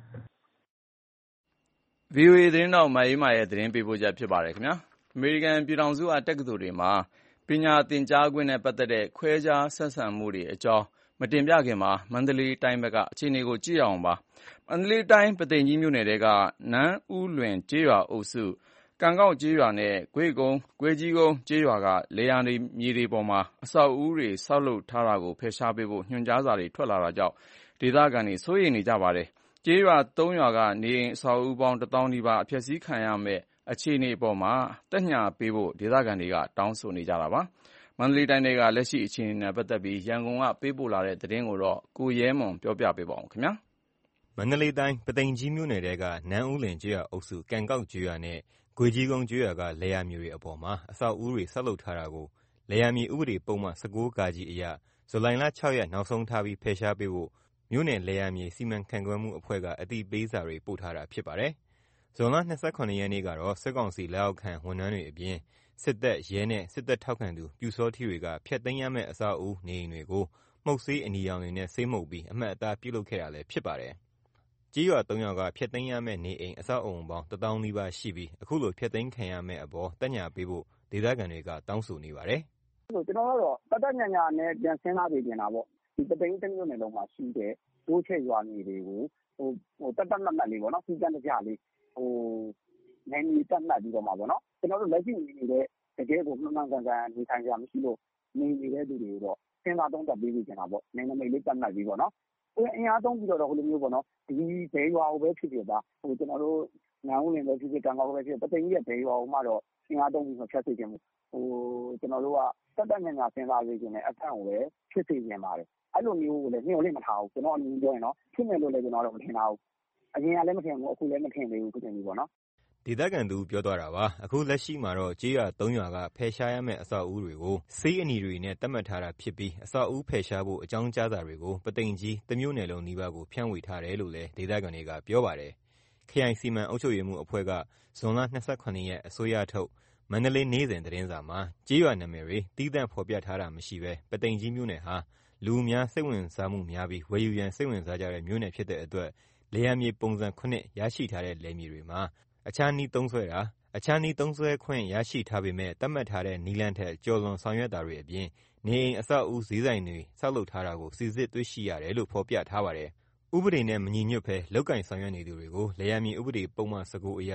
။ ဗွီအိုအေ သတင်းထောက်မအေးမာရဲ့သတင်းပေးပို့ချက်ဖြစ်ပါတယ်ခင်ဗျာ။အမေရိကန်ပြည်ထောင်စုကတက္ကသိုလ်တွေမှာပညာသင်ကြားခွင့်နဲ့ပတ်သက်တဲ့ခွဲခြားဆက်ဆံမှုတွေအကြောင်းမတင်ပြခင်မှာမန္တလေးတိုင်းဘက်ကအခြေအနေကိုကြည့်အောင်ပါ။မန္တလေးတိုင်းပုသိမ်ကြီးမြို့နယ်ထဲကနန်းဦးလွင်ကျေးရွာအုပ်စုကံကောက်ကျေးရွာနဲ့ဂွေကုန်းဂွေကြီးကုန်းကျေးရွာကလယ်ယာမြေတွေပေါ်မှာအဆောက်အဦတွေဆောက်လုပ်ထားတာကိုဖယ်ရှားပေးဖို့ညွှန်ကြားစာတွေထွက်လာတာကြောင့်ဒေသခံတွေစိုးရိမ်နေကြပါတယ်။ကျေးရွာသုံးရွာကနေအိမ်အဆောက်အဦပေါင်းတစ်သောင်းနီးပါးအဖျက်ဆီးခံရမယ့်အခြေအနေအပေါ်မှာသက်ညှာပေးဖို့ဒေသခံတွေကတောင်းဆိုနေကြတာပါ။မန္တလေးတိုင်းကလက်ရှိအခြေအနေနဲ့ပတ်သက်ပြီးရန်ကုန်ကပေးပို့လာတဲ့သတင်းကိုတော့ကိုရဲမွန်ပြောပြပေးပါဦးခင်ဗျာ။မန္တလေးတိုင်းပုသိမ်ကြီးမြို့နယ်ထဲကနန်းဦးလင်ကျေးရွာအုပ်စုကံကောက်ကျေးရွာနဲ့ဂွေကြီးကုန်းကျေးရွာကလယ်ယာမြေတွေအပေါ်မှာအဆောက်အဦတွေဆောက်လုပ်ထားတာကိုလယ်ယာမြေဥပဒေပုံမှန်၁၉ ကာကြီးအရဇူလိုင်လ၆ရက်နောက်ဆုံးထားပြီးဖယ်ရှားပေးဖို့မြို့နယ်လယ်ယာမြေစီမံခန့်ခွဲမှုအဖွဲ့ကအသိပေးစာတွေပို့ထားတာဖြစ်ပါတယ်။ဇွန်လ၂၇ရက်နေ့ကတော့စစ်ကောင်စီလက်အောက်ခံဝန်ထမ်းတွေအပြင်စစ်တပ်ရဲနဲ့စစ်တပ်ထောက်ခံသူပြူစောထီတွေကဖျက်သိမ်းရမယ့်အဆောက်အဦနေအိမ်တွေကိုမှုတ်ဆေးအနီရောင်တွေနဲ့ဆေးမှုတ်ပြီးအမှတ်အသားပြုလုပ်ခဲ့တာလည်းဖြစ်ပါတယ်။ကျေးရွာသုံးရွာကဖျက်သိမ်းရမယ့်နေအိမ်အဆောက်အအုံပေါင်းတစ်သောင်းနီးပါးရှိပြီးအခုလိုဖျက်သိမ်းခံရမယ့်အပေါ်သက်ညှာပေးဖို့ဒေသခံတွေကတောင်းဆိုနေပါတယ်။ကျွန်တော်တို့တော့တတ်တညညာနဲ့ပြန်ဆင်းလာပေးနေတာပေါ့ဒီပသိမ်တစ်မြို့နယ်လုံးမှာရှိတဲ့တိုးချက်ရွာမြေတွေကိုဟိုဟိုတတ်တတ်မှတ်မှတ်လေးပေါ့နော်စီကံတကြလေးဟိုနယ်မြေတတ်မှတ်ပြီးတော့မှာပေါ့နော်ကျွန်တော်တို့လက်ရှိနေနေတဲ့တကယ်ကိုမှန်မှန်ကန်ကန်နေထိုင်ကြမရှိလို့နေနေတဲ့သူတွေတော့စဉ်းစားသုံးသပ်ပေးပြီးကျင်တာပေါ့နေနမိတ်လေးတတ်မှတ်ပြီးပေါ့နော်အင်အားသုံးပြီးတော့ဟိုလိုမျိုးပေါ့နော်ဒီဘဲရွာကိုပဲဖြစ်ဖြစ်ပါဟိုကျွန်တော်တို့နန်းဦးလင်ပဲဖြစ်ဖြစ်ကံကောက်ပဲဖြစ်ပသိမ်ကြီးရဲ့ဘဲရွာကိုမှတော့အင်အားသုံးပြီးမဖြတ်စေချင်ဘူးဟိုကျွန်တော်တို့ကတက်တက်ညညာစဉ်းစားစေချင်တဲ့အဖက်ကိုပဲဖြစ်စေချင်ပါတယ်အဲ့လိုမျိုးကိုလည်းညှို့လေးမထားဘူးကျွန်တော်အမြင်ပြောရင်တော့ဖြစ်မယ်လို့လည်းကျွန်တော်တော့မထင်တာဘူးအရင်ကလည်းမထင်ဘူးအခုလည်းမထင်သေးဘူးဖြစ်နေပြီပေါ့နော်ဒေသခံသူပြောသွားတာပါအခုလက်ရှိမှာတော့ကျေးရွာသုံးရွာကဖယ်ရှားရမယ့်အဆောက်အဦတွေကိုစေးအနီတွေနဲ့တတ်မှတ်ထားတာဖြစ်ပြီးအဆောက်အဦဖယ်ရှားဖို့အကြောင်းကြားစာတွေကိုပသိမ်ကြီးတမျိုးနယ်လုံးနီးပါးကိုဖြန့်ဝေထားတယ်လို့လည်းဒေသခံတွေကပြောပါတယ်ခရိုင်စီမံအုပ်ချုပ်ရေးမှုအဖွဲ့ကဇွန်လ၂၇ရက်အစိုးရထုတ်မန္တလေးနေ့စဉ်သတင်းစာမှာကျေးရွာနာမည်တွေတီးသန့်ဖော်ပြထားတာမရှိဘဲပသိမ်ကြီးမြို့နယ်ဟာလူအများစိတ်ဝင်စားမှုများပြီးဝယ်ယူရန်စိတ်ဝင်စားကြတဲ့မြို့နယ်ဖြစ်တဲ့အတွက်လယ်ယာမြေပုံစံခုနှစ်ရရှိထားတဲ့လယ်မြေတွေမှာအခြားနည်းသုံးစွဲတာအခြားနည်းသုံးစွဲခွင့်ရရှိထားပေမဲ့သတ်မှတ်ထားတဲ့နည်းလမ်းထက်ကျော်လွန်ဆောင်ရွက်တာတွေအပြင်နေအိမ်အဆောက်အဦဈေးဆိုင်တွေဆောက်လုပ်ထားတာကိုစီစစ်တွေ့ရှိရတယ်လို့ဖော်ပြထားပါတယ်။ဥပဒေနဲ့မညီညွတ်ဘဲလောက်ကင်ဆောင်ရွက်နေသူတွေကိုလယ်ယာမြေဥပဒေပုံမှန်၁၉အရ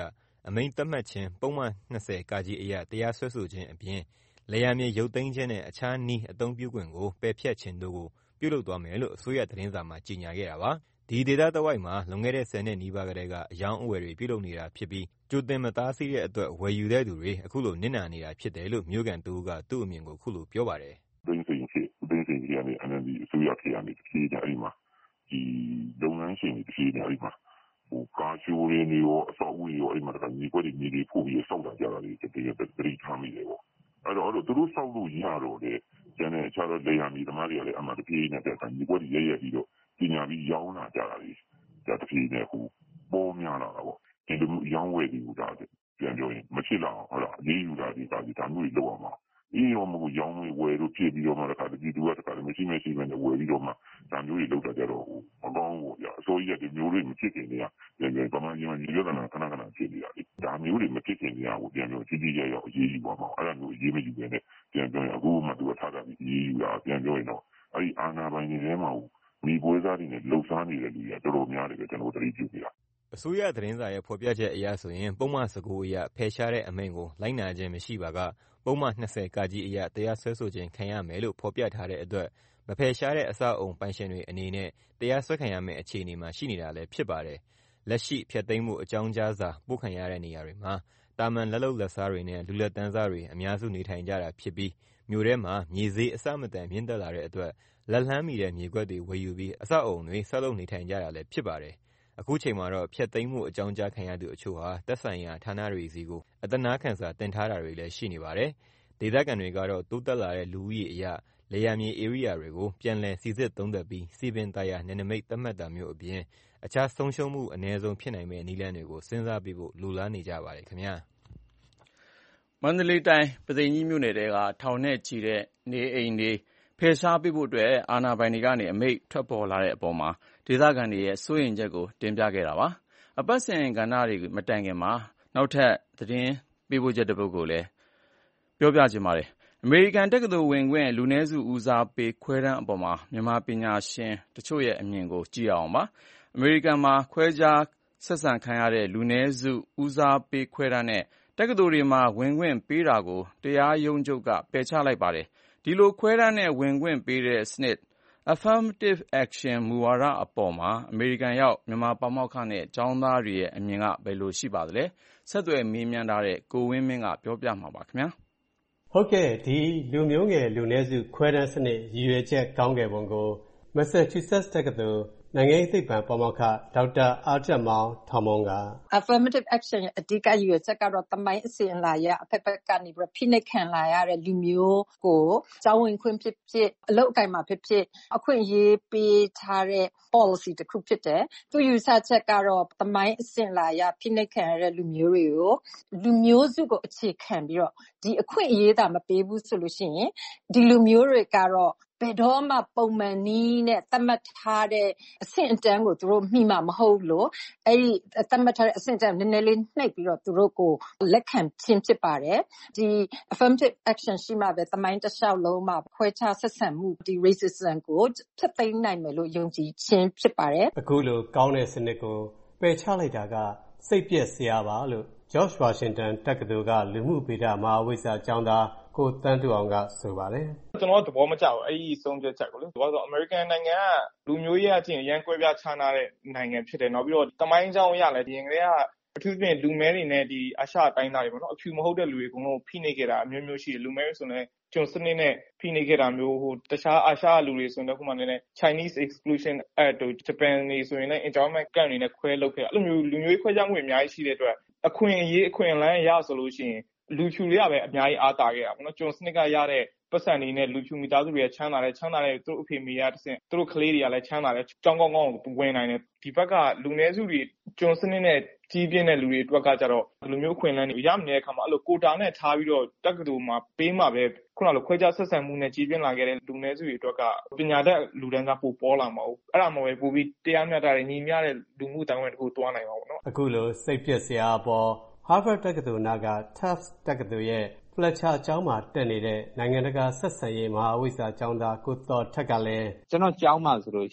အမိန့်သတ်မှတ်ခြင်းပုဒ်မ၂၀(က) အရတရားစွဲဆိုခြင်းအပြင်လယ်ယာမြေရုပ်သိမ်းခြင်းနဲ့အခြားနည်းအသုံးပြုခွင့်ကိုပယ်ဖျက်ခြင်းတို့ကိုပြုလုပ်သွားမယ်လို့အစိုးရသတင်းစာမှာကြေညာခဲ့တာပါ။ဒီဒေသတဝိုက်မှာလွန်ခဲ့တဲ့ဆယ်နှစ်နီးပါးကတည်းကအရောင်းအဝယ်တွေပြုလုပ်နေတာဖြစ်ပြီးကြိုတင်မတားဆီးတဲ့အတွက်ဝယ်ယူတဲ့သူတွေအခုလိုနစ်နာနေတာဖြစ်တယ်လို့မြို့ခံတဦးကသူ့အမြင်ကိုအခုလိုပြောပါတယ်။သိန်းစိန်ဖြစ်သိန်းစိန်ကြီးကနေ အန်အယ်လ်ဒီ အစိုးရခေတ်ကနေတဖြည်းဖြည်းအဲ့မှာဒီလုပ်ငန်းရှင်တွေတဖြည်းဖြည်းအဲ့မှာဟိုကားရှိုးရင်းတွေရောအဆောက်အဦတွေရောအဲ့မှာတခါညီကွက်တွေမြေတွေပို့ပြီးစောက်တာကြတာတွေတကယ်တည်းထားမိတယ်ပေါ့အဲ့တော့အဲ့တော့သူတို့စောက်လို့ရတော့လေကျန်တဲ့အခြားသောလေယာဉ်သမားတွေကလည်းအမှတဖြည်းဖြည်းနဲ့တက်တာညီကွက်တွေရဲရဲပြီးတော့ပညာပြီးရောင်းလာကြတာလေဒါတဖြည်းဖြည်းနဲ့ဟိုပေါ်များလာတာပေါ့ဒီလိုမျိုးရောင်းဝယ်ပြီးတာပြန်ပြောရင်မဖြစ်လာအောင်ဟုတ်လားအေးယူတာဒီကားဒီဒါမျိုးတွေလောက်အောင်ပါအေးရောမကိုရောင်းဝယ်လို့ဖြစ်ပြီးတော့မှတခါတည်းတူကတခါတည်းမရှိမရှိပဲဝယ်ပြီးတော့မှဒါမျိုးတွေလောက်တာကြတော့ဟိုမကောင်းဘူးဗျအစိုးရကဒီမျိုးတွေမဖြစ်ခင်တည်းကပြန်ပြန်ပမာဏကြီးရတဲ့နာခဏခဏဖြစ်နေတာလေဒါမျိုးတွေမဖြစ်ခင်တည်းကဟိုပြန်ပြောကြီးကြီးရဲ့ရောအေးယူပါမှာအဲ့ဒါမျိုးအေးမယူပဲနဲ့ပြန်ပြောရင်အခုမှသူကထားတာပြီးအေးယူတာပြန်ပြောရင်တော့အဲ့ဒီအာဏာပိုင်တွေထဲမှာမိပွဲစားတွေနဲ့လှုပ်ရှားနေတဲ့လူတွေကတော်တော်များတယ်ပဲကျွန်တော်တို့တတိပြုနေတာအစိုးရသတင်းစာရဲ့ဖော်ပြချက်အရဆိုရင်ပုံမှန်၁၉အရဖယ်ရှားတဲ့အမိန့်ကိုလိုက်နာခြင်းမရှိပါကပုံမှန်၂၀(က) အရတရားစွဲဆိုခြင်းခံရမယ်လို့ဖော်ပြထားတဲ့အတွက်မဖယ်ရှားတဲ့အဆောက်အုံပိုင်ရှင်တွေအနေနဲ့တရားစွဲခံရမယ့်အခြေအနေမှာရှိနေတာလည်းဖြစ်ပါတယ်။လက်ရှိဖျက်သိမ်းမှုအကြောင်းကြားစာပို့ခံရတဲ့နေရာတွေမှာတာမန်လက်လုပ်လက်စားတွေနဲ့လူလက်တန်းစားတွေအများစုနေထိုင်ကြတာဖြစ်ပြီးမြို့ထဲမှာမြေဈေးအဆမတန်မြင့်တက်လာတဲ့အတွက်လက်လှမ်းမီတဲ့မြေကွက်တွေဝယ်ယူပြီးအဆောက်အုံတွေဆောက်လုပ်နေထိုင်ကြတာလည်းဖြစ်ပါတယ်။အခုချိန်မှာတော့ဖျက်သိမ်းမှုအကြောင်းကြားခံရသူအချို့ဟာသက်ဆိုင်ရာဌာနတွေစီကိုအသနားခံစာတင်ထားတာတွေလည်းရှိနေပါတယ်။ဒေသခံတွေကတော့တိုးတက်လာတဲ့လူဦးရေအရလယ်ယာမြေဧရိယာတွေကိုပြန်လည်စိစစ်သုံးသပ်ပြီးစည်ပင်သာယာနယ်နိမိတ်သတ်မှတ်တာမျိုးအပြင်အခြားဆုံးရှုံးမှုအနည်းဆုံးဖြစ်နိုင်မယ့်နည်းလမ်းတွေကိုစဉ်းစားပေးဖို့လိုလားနေကြပါတယ်ခင်ဗျာ။မန္တလေးတိုင်းပုသိမ်ကြီးမြို့နယ်ထဲကထောင်နဲ့ချီတဲ့နေအိမ်တွေဖယ်ရှားပေးဖို့အတွက်အာဏာပိုင်တွေကနေအမိန့်ထွက်ပေါ်လာတဲ့အပေါ်မှာဒေသခံတွေရဲ့စိုးရိမ်ချက်ကိုတင်ပြခဲ့တာပါ။အပတ်စဉ်ကဏ္ဍတွေမတိုင်ခင်မှာနောက်ထပ်သတင်းပေးပို့ချက်တစ်ပုဒ်ကိုလည်းပြောပြချင်ပါတယ်။အမေရိကန်တက္ကသိုလ်ဝင်ခွင့်လူနည်းစုဦးစားပေးခွဲတမ်းအပေါ်မှာမြန်မာပညာရှင်တချို့ရဲ့အမြင်ကိုကြည့်ရအောင်ပါ။အမေရိကန်မှာခွဲခြားဆက်ဆံခံရတဲ့လူနည်းစုဦးစားပေးခွဲတမ်းနဲ့တက္ကသိုလ်တွေမှာဝင်ခွင့်ပေးတာကိုတရားရုံးချုပ်ကပယ်ချလိုက်ပါတယ်။ဒီလိုခွဲတမ်းနဲ့ဝင်ခွင့်ပေးတဲ့စနစ် Affirmative Action မူဝါဒအပေါ်မှာအမေရိကန်ရောက်မြန်မာပါမောက္ခနဲ့ကျောင်းသားတွေရဲ့အမြင်ကဘယ်လိုရှိပါသလဲ။ဆက်သွယ်မေးမြန်းထားတဲ့ကိုဝင်းမင်းကပြောပြမှာပါခင်ဗျာ။ဟုတ်ကဲ့ဒီလူမျိုးငယ်လူနည်းစုခွဲတမ်းစနစ်ရည်ရွယ်ချက်ကောင်းခဲ့ပုံကို Massachusetts တက္ကသိုလ်နိုင်ငံရေးသိပ္ပံပါမောက္ခဒေါက်တာအားတက်မောင်ထောင်မုံက Affirmative Action ရဲ့အဓိကရည်ရွယ်ချက်ကတော့သမိုင်းအစဉ်အလာရအဖက်ဖက်ကနေပြီးဖိနှိပ်ခံလာရတဲ့လူမျိုးကိုကျောင်းဝင်ခွင့်ဖြစ်ဖြစ်အလုပ်အကိုင်မှာဖြစ်ဖြစ်အခွင့်အရေးပေးထားတဲ့ policy တစ်ခုဖြစ်တယ်။သူယူဆချက်ကတော့သမိုင်းအစဉ်အလာရဖိနှိပ်ခံရတဲ့လူမျိုးတွေကိုလူမျိုးစုကိုအခြေခံပြီးတော့ဒီအခွင့်အရေးသာမပေးဘူးဆိုလို့ရှိရင်ဒီလူမျိုးတွေကတော့ဘယ်တော့မှပုံမှန်နည်းနဲ့သတ်မှတ်ထားတဲ့အဆင့်အတန်းကိုသူတို့မှီမှာမဟုတ်လို့အဲ့ဒီသတ်မှတ်ထားတဲ့အဆင့်အတန်းနည်းနည်းလေးနှိပ်ပြီးတော့သူတို့ကိုလက်ခံခြင်းဖြစ်ပါတယ်ဒီ affirmative action ရှိမှပဲသမိုင်းတစ်လျှောက်လုံးမှာခွဲခြားဆက်ဆံမှုဒီ racism ကိုဖျက်သိမ်းနိုင်မယ်လို့ယုံကြည်ခြင်းဖြစ်ပါတယ်အခုလိုကောင်းတဲ့စနစ်ကိုပယ်ချလိုက်တာကစိတ်ပျက်စရာပါလို့ George Washington တက္ကသိုလ်ကလူမှုဗေဒမဟာဝိဇ္ဇာကျောင်းသားကိုတန်းတူအောင်ကဆိုပါတယ်ကျွန်တော်သဘောမကျဘူးအဲ့ဒီဆုံးဖြတ်ချက်ကိုလေဘာလို့ဆိုအမေရိကန်နိုင်ငံကလူမျိုးရေးအချင်းရန်ကွဲပြားခြားနာတဲ့နိုင်ငံဖြစ်တယ်နောက်ပြီးတော့တမိုင်းကြောင်းအရလည်းဒီရင်ကလေးကအထူးသဖြင့်လူမဲတွေနဲ့ဒီအာရှတိုင်းသားတွေပေါ့နော်အဖြူမဟုတ်တဲ့လူတွေအကုန်လုံးဖိနှိပ်ခဲ့တာအမျိုးမျိုးရှိတယ်လူမဲဆိုရင်ကျွန်စနစ်နဲ့ဖိနှိပ်ခဲ့တာမျိုးဟိုတခြားအာရှလူတွေဆိုရင်တော့ခုမှလည်း Chinese Exclusion Act တို့ Japan နေဆိုရင်လည်း Internment Camp တွေနဲ့ခွဲလုပ်ခဲ့အဲ့လိုမျိုးလူမျိုးရေးခွဲခြားမှုတွေအများကြီးရှိတဲ့အတွက်အခွင့်အရေးအခွင့်အလမ်းရဆိုလို့ရှိရင်လူဖြူတွေကပဲအများကြီးအားတာခဲ့တာပေါ့နော်ကျွန်စနစ်ကရတဲ့ပတ်စံနေနဲ့လူဖြူမိသားစုတွေချမ်းသာတယ်ချမ်းသာတဲ့သူတို့အဖေမေရတဆင့်သူတို့ကလေးတွေကလည်းချမ်းသာတယ်ကြောင်းကောင်းကောင်းဝင်နိုင်တယ်ဒီဘက်ကလူနည်းစုတွေကျွန်စနစ်နဲ့ကြီးပြင်းတဲ့လူတွေအတွက်ကကြတော့ဒီလိုမျိုးအခွင့်အလမ်းတွေရမနေတဲ့အခါမှာအဲ့လိုကိုတာနဲ့ထားပြီးတော့တက္ကသိုလ်မှာပေးမှပဲခုနကလိုခွဲခြားဆက်ဆံမှုနဲ့ကြီးပြင်းလာခဲ့တဲ့လူနည်းစုတွေအတွက်ကပညာတတ်လူတန်းစားပိုပေါ်လာမှာဟုတ်အဲ့ဒါမှပဲပိုပြီးတရားမျှတတဲ့ညီမျှတဲ့လူမှုတိုင်ဝမ်တစ်ခုတွားနိုင်မှာပေါ့နော်အခုလိုစိတ်ပျက်စရာပေါ် Harvard တက္ကသိုလ်နာက Tufts တက္ကသိုလ်ရဲ့ Fletcher ကျောင်းမှာတက်နေတဲ့နိုင်ငံတကာဆက်ဆံရေးမဟာဝိဇ္ဇာကျောင်းသားကိုသော်ထက်ကလည်းကျွန်တော်ကျောင်းမှာဆိုလို့ရှိရင်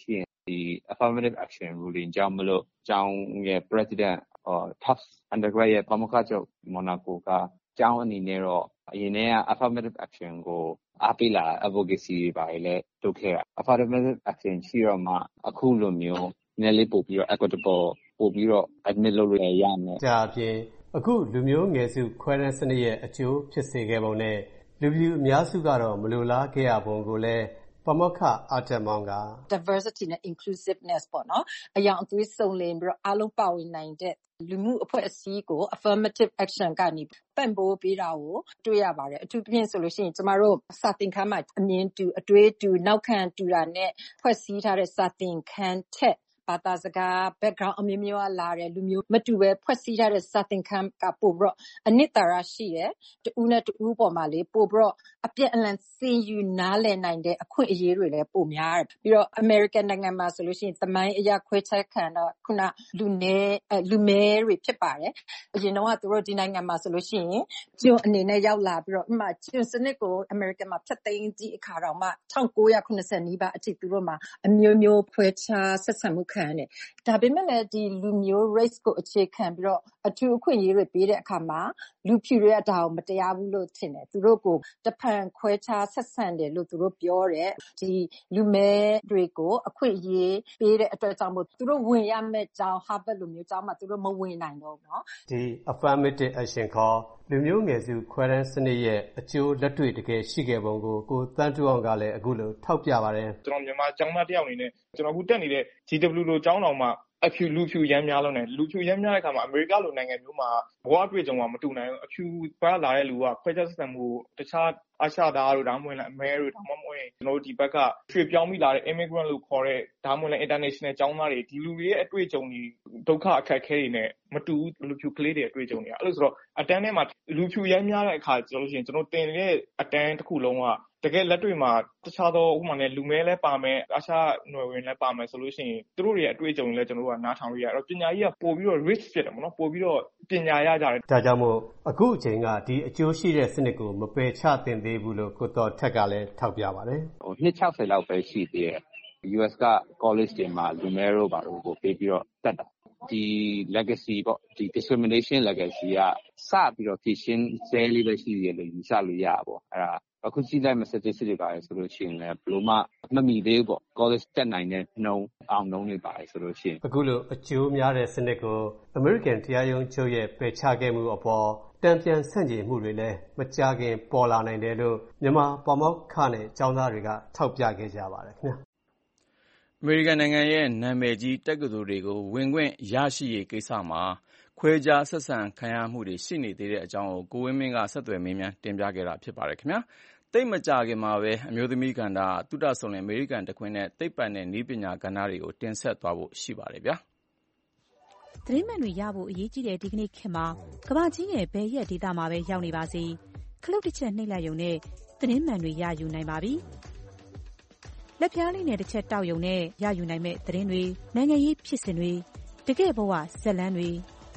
ဒီ affirmative action ruling ကြောင့်မလို့ကျောင်းရဲ့ president အော် Tufts undergrad ရဲ့ပါမောက္ခချုပ် Monaco ကကျောင်းအနေနဲ့တော့အရင်က affirmative action ကိုအားပေးလာ advocacy တွေပါလေလုပ်ခဲ့တာ affirmative action ရှိတော့မှအခုလိုမျိုးနည်းလေးပို့ပြီးတော့ equitable ပို့ပြီးတော့ admit လုပ်လို့ရမယ်။ဒါအပြင်အခုလူမျိုးငယ်စုခွဲတမ်းစနစ်ရဲ့အကျိုးဖြစ်စေခဲ့ပုံနဲ့လူဖြူအများစုကတော့မလိုလားခဲ့ရပုံကိုလည်းပါမောက္ခအားတက်မောင်က diversity နဲ့ inclusiveness ပေါ့နော်အယောင်အသွေးစုံလင်ပြီးတော့အားလုံးပါဝင်နိုင်တဲ့လူမှုအဖွဲ့အစည်းကို affirmative action ကနေပံ့ပိုးပေးတာကိုတွေ့ရပါတယ်အထူးသဖြင့်ဆိုလို့ရှိရင်ကျမတို့စာသင်ခန်းမှာအမြင်တူအတွေးတူနောက်ခံတူတာနဲ့ဖွဲ့စည်းထားတဲ့စာသင်ခန်းထက်ဘာသာစကား background အမျိုးမျိုးလာတဲ့လူမျိုးမတူပဲဖွဲ့စည်းထားတဲ့စာသင်ခန်းကပို့ပြီးတော့အနှစ်သာရရှိတယ်တူနဲ့တူပေါ်မှာလေပို့ပြီးတော့အပြည့်အလန်စင်ယူနားလည်နိုင်တဲ့အခွင့်အရေးတွေလည်းပိုများတယ်ပြီးတော့ American နိုင်ငံမှာဆိုလို့ရှိရင်သမိုင်းအရာခွဲခြားခံတော့ခုနလူနေလူမဲတွေဖြစ်ပါတယ်အရင်တော့သူတို့ဒီနိုင်ငံမှာဆိုလို့ရှိရင်ကျွန်းအနေနဲ့ရောက်လာပြီးတော့ဥပမာကျွန်းစနစ်ကို American မှာဖျက်သိမ်းကြည့်အခါတော့မှ၁၉၇၀နီးပါးအထိသူတို့မှာအမျိုးမျိုးခွဲခြားဆက်ဆံမှုခံတယ်ဒါပေမဲ့လည်းဒီလူမျိုး race ကိုအခြေခံပြီးတော့အထူးအခွင့်အရေးတွေပေးတဲ့အခါမှာလူဖြူတွေကဒါကိုမတရားဘူးလို့ထင်တယ်သူတို့ကိုတဖန်ခွဲခြားဆက်ဆံတယ်လို့သူတို့ပြောတယ်ဒီလူမဲတွေကိုအခွင့်အရေးပေးတဲ့အတွက်ကြောင့်မို့သူတို့ဝင်ရမယ့်ကြောင်း Harvard လိုမျိုးကြောင်းမှာသူတို့မဝင်နိုင်တော့ဘူးเนาะဒီ affirmative action ခေါ်လူမျိုးငယ်စုခွဲတမ်းစနစ်ရဲ့အကျိုးလက်တွေ့တကယ်ရှိခဲ့ပုံကိုကိုသန်းတူအောင်ကလည်းအခုလိုထောက်ပြပါတယ်ကျွန်တော်မြန်မာကျောင်းသားတယောက်အနေနဲ့ကျွန်တော်အခုတက်နေတဲ့ G W လိုကျောင်းတော်မှာအဖြူလူဖြူရမ်းများလုံးနဲ့လူဖြူရမ်းများတဲ့အခါမှာအမေရိကလိုနိုင်ငံမျိုးမှာဘဝအတွေ့အကြုံကမတူနိုင်ဘူးအဖြူပါလာတဲ့လူကခွဲခြားဆက်ဆံမှုတခြားအာရှသားတို့ဒါမှမဟုတ်လည်းအမဲတို့ဒါမှမဟုတ်ရင်ကျွန်တော်တို့ဒီဘက်ကရွှေပြောင်းမိလာတဲ့ immigrant လို့ခေါ်တဲ့ဒါမှမဟုတ်လည်း international ကျောင်းသားတွေဒီလူတွေရဲ့အတွေ့အကြုံတွေဒုက္ခအခက်အခဲတွေနဲ့မတူဘူးလူဖြူကလေးတွေအတွေ့အကြုံတွေကအဲ့လိုဆိုတော့အတန်းထဲမှာလူဖြူရမ်းများတဲ့အခါကျွန်တော်လို့ရှိရင်ကျွန်တော်တင်တဲ့အတန်းတစ်ခုလုံးကတကယ်လက်တွေ့မှာတခြားသောဥပမာနဲ့လူမဲလဲပါမယ်အာရှနွယ်ဝင်လဲပါမယ်ဆိုလို့ရှိရင်သူတို့တွေရဲ့အတွေ့အကြုံတွေလဲကျွန်တော်တို့ကနားထောင်ရအောင်ပညာရေးကပို့ပြီးတော့ rich ဖြစ်တယ်ပေါ့နော်ပို့ပြီးတော့ပညာရကြတယ်ဒါကြောင့်မို့အခုအချိန်ကဒီအကျိုးရှိတဲ့စနစ်ကိုမပယ်ချသင့်သေးဘူးလို့ကိုတော်ထက်ကလည်းထောက်ပြပါတယ်ဟိုနှစ်၆၀လောက်ပဲရှိသေးတယ် U S က college တွေမှာလူမဲတို့ဘာလို့ကိုပေးပြီးတော့တက်တာဒီ legacy ပေါ့ဒီ discrimination legacy ကစပြီးတော့ဖြည့်ရှင်းဆဲလေးပဲရှိသေးတယ်လို့ယူဆလို့ရပါပေါ့အဲ့ဒါအခုကြည့်လိုက်မှ statistic တွေပါတယ်ဆိုလို့ရှိရင်လည်းဘလို့မှမမီသေးဘူးပေါ့ college တက်နိုင်တဲ့နှုန်းအောင်နှုန်းတွေပါတယ်ဆိုလို့ရှိရင်အခုလိုအကျိုးများတဲ့စနစ်ကို American တရားရုံးချုပ်ရဲ့ပယ်ချခဲ့မှုအပေါ်တံပြန်ဆန့်ကျင်မှုတွေလည်းမကြာခင်ပေါ်လာနိုင်တယ်လို့မြန်မာပါမောက္ခနဲ့ကျောင်းသားတွေကထောက်ပြခဲ့ကြပါတယ်ခင်ဗျာအမေရိကန်နိုင်ငံရဲ့နာမည်ကြီးတက္ကသိုလ်တွေကိုဝင်ခွင့်ရရှိရေးကိစ္စမှာခွဲခြားဆက်ဆံခံရမှုတွေရှိနေသေးတဲ့အကြောင်းကိုကိုဝင်းမင်းကဆက်သွယ်မေးမြန်းတင်ပြခဲ့တာဖြစ်ပါတယ်ခင်ဗျာသိပ်မကြာခင်မှာပဲအမျိုးသမီးကဏ္ဍသုတဆုံတဲ့အမေရိကန်တခွင်နဲ့သိပ္ပံနဲ့နည်းပညာကဏ္ဍတွေကိုတင်ဆက်သွားဖို့ရှိပါတယ်ဗျာသတင်းမှန်တွေရဖို့အရေးကြီးတဲ့ဒီကနေ့ခေတ်မှာကမ္ဘာကြီးရဲ့ဘယ်ရက်ဒေသမှာပဲရောက်နေပါစေခလုတ်တစ်ချက်နှိပ်လိုက်ရုံနဲ့သတင်းမှန်တွေရယူနိုင်ပါပြီလက်ပြားလေးနဲ့တစ်ချက်တောက်ရုံနဲ့ရယူနိုင်မဲ့သတင်းတွေနိုင်ငံရေးဖြစ်စဉ်တွေတကယ်ဘဝဇက်လန်းတွေ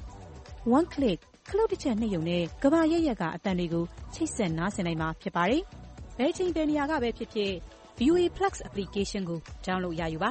one click ခလုတ်တစ်ချက်နှိပ်ရုံနဲ့ကမ္ဘာရက်ရက်ကအတန်တွေကိုချိတ်ဆက်နားဆင်နိုင်မှာဖြစ်ပါတယ်ဘယ်ချိန်ဘယ်နေရာကပဲဖြစ်ဖြစ် V O A Plus application ကို download ရယူပါ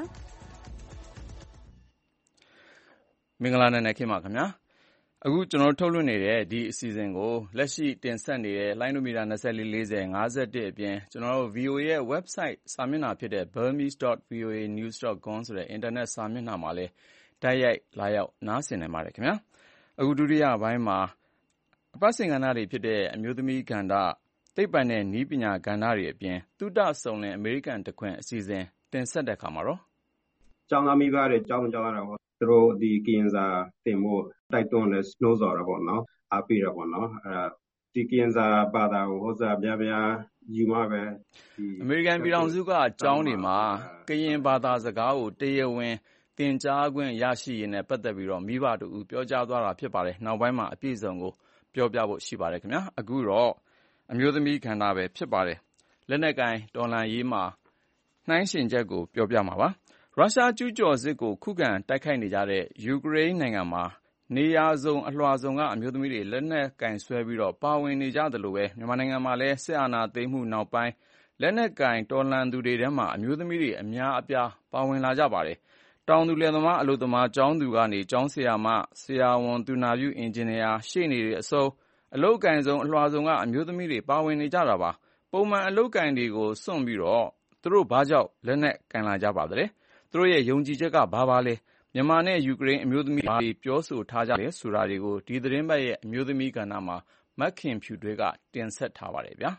မင်္ဂလာနံနက်ခင်းပါခင်ဗျာအခုကျွန်တော်ထုတ်လွှင့်နေတဲ့ဒီအစီအစဉ်ကိုလက်ရှိတင်ဆက်နေတဲ့လိုင်းနိုမီတာ၂၄ ၄၀ ၅၁အပြင်ကျွန်တော်တို့ V O A ရဲ့ website စာမျက်နှာဖြစ်တဲ့ burmese dot v o a news dot com ဆိုတဲ့ internet စာမျက်နှာမှာလည်းတိုက်ရိုက်လာရောက်နားဆင်နိုင်ပါတယ်ခင်ဗျာအခုဒုတိယပိုင်းမှာအပတ်စဉ်ကဏ္ဍတွေဖြစ်တဲ့အမျိုးသမီးကဏ္ဍသိပ္ပံနဲ့နည်းပညာကဏ္ဍတွေအပြင်သုတဆုံလင်အမေရိကန်တခွင်အစီအစဉ်တင်ဆက်တဲ့အခါမှာတော့ကျောင်းသားမိဘတွေကျောင်းကျောင်းရတာပေါ့သူတို့ဒီကရင်စာတင်ဖို့တိုက်တွန်းလဲ snow စော်တာပေါ့နော်အားပေးတာပေါ့နော်အဲဒီကရင်စာဘာသာကိုဟောစာပြပြယူမှာပဲအမေရိကန်ပြည်ထောင်စုကကျောင်းတွေမှာကရင်ဘာသာစကားကိုတရားဝင်သင်ကြားခွင့်ရရှိရေးနဲ့ပတ်သက်ပြီးတော့မိဘတို့ပြောကြားသွားတာဖြစ်ပါတယ်နောက်ပိုင်းမှာအပြည့်စုံကိုပြောပြဖို့ရှိပါတယ်ခင်ဗျာအခုတော့အမျိုးသမီးကဏ္ဍပဲဖြစ်ပါတယ်လက်နက်ကင်တော်လှန်ရေးမှာနှိုင်းယှဉ်ချက်ကိုပြောပြမှာပါရုရှားကျူးကျော်စစ်ကိုခုခံတိုက်ခိုက်နေကြတဲ့ယူကရိန်းနိုင်ငံမှာနေရာစုံအလွှာစုံကအမျိုးသမီးတွေလက်နက်ကင်ဆွဲပြီးတော့ပါဝင်နေကြတယ်လို့ပဲမြန်မာနိုင်ငံမှာလည်းစစ်အာဏာသိမ်းမှုနောက်ပိုင်းလက်နက်ကင်တော်လှန်သူတွေထဲမှာအမျိုးသမီးတွေအများအပြားပါဝင်လာကြပါတယ်။တောင်သူလယ်သမားအလုပ်သမားကျောင်းသူကနေကျောင်းဆရာမဆရာဝန်သူနာပြုအင်ဂျင်နီယာရှေ့နေတွေအစုံအလုပ်ကင်ဆုံးအလွှာဆုံးကအမျိုးသမီးတွေပါဝင်နေကြတာပါပုံမှန်အလုပ်ကင်တွေကိုစွန့်ပြီးတော့သူတို့ဘာကြောင့်လက်နက်ကင်လာကြပါသလဲသူတို့ရဲ့ယုံကြည်ချက်ကဘာပါလဲမြန်မာနဲ့ယူကရိန်းအမျိုးသမီးတွေပြောဆိုထားကြတယ်ဆိုတာတွေကိုဒီသတင်းပတ်ရဲ့အမျိုးသမီးကဏ္ဍမှာမခင်ဖြူတွဲကတင်ဆက်ထားပါတယ်ဗျာ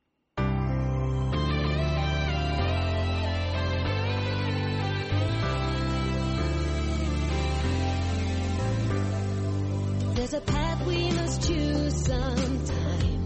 There's a path we must choose sometime.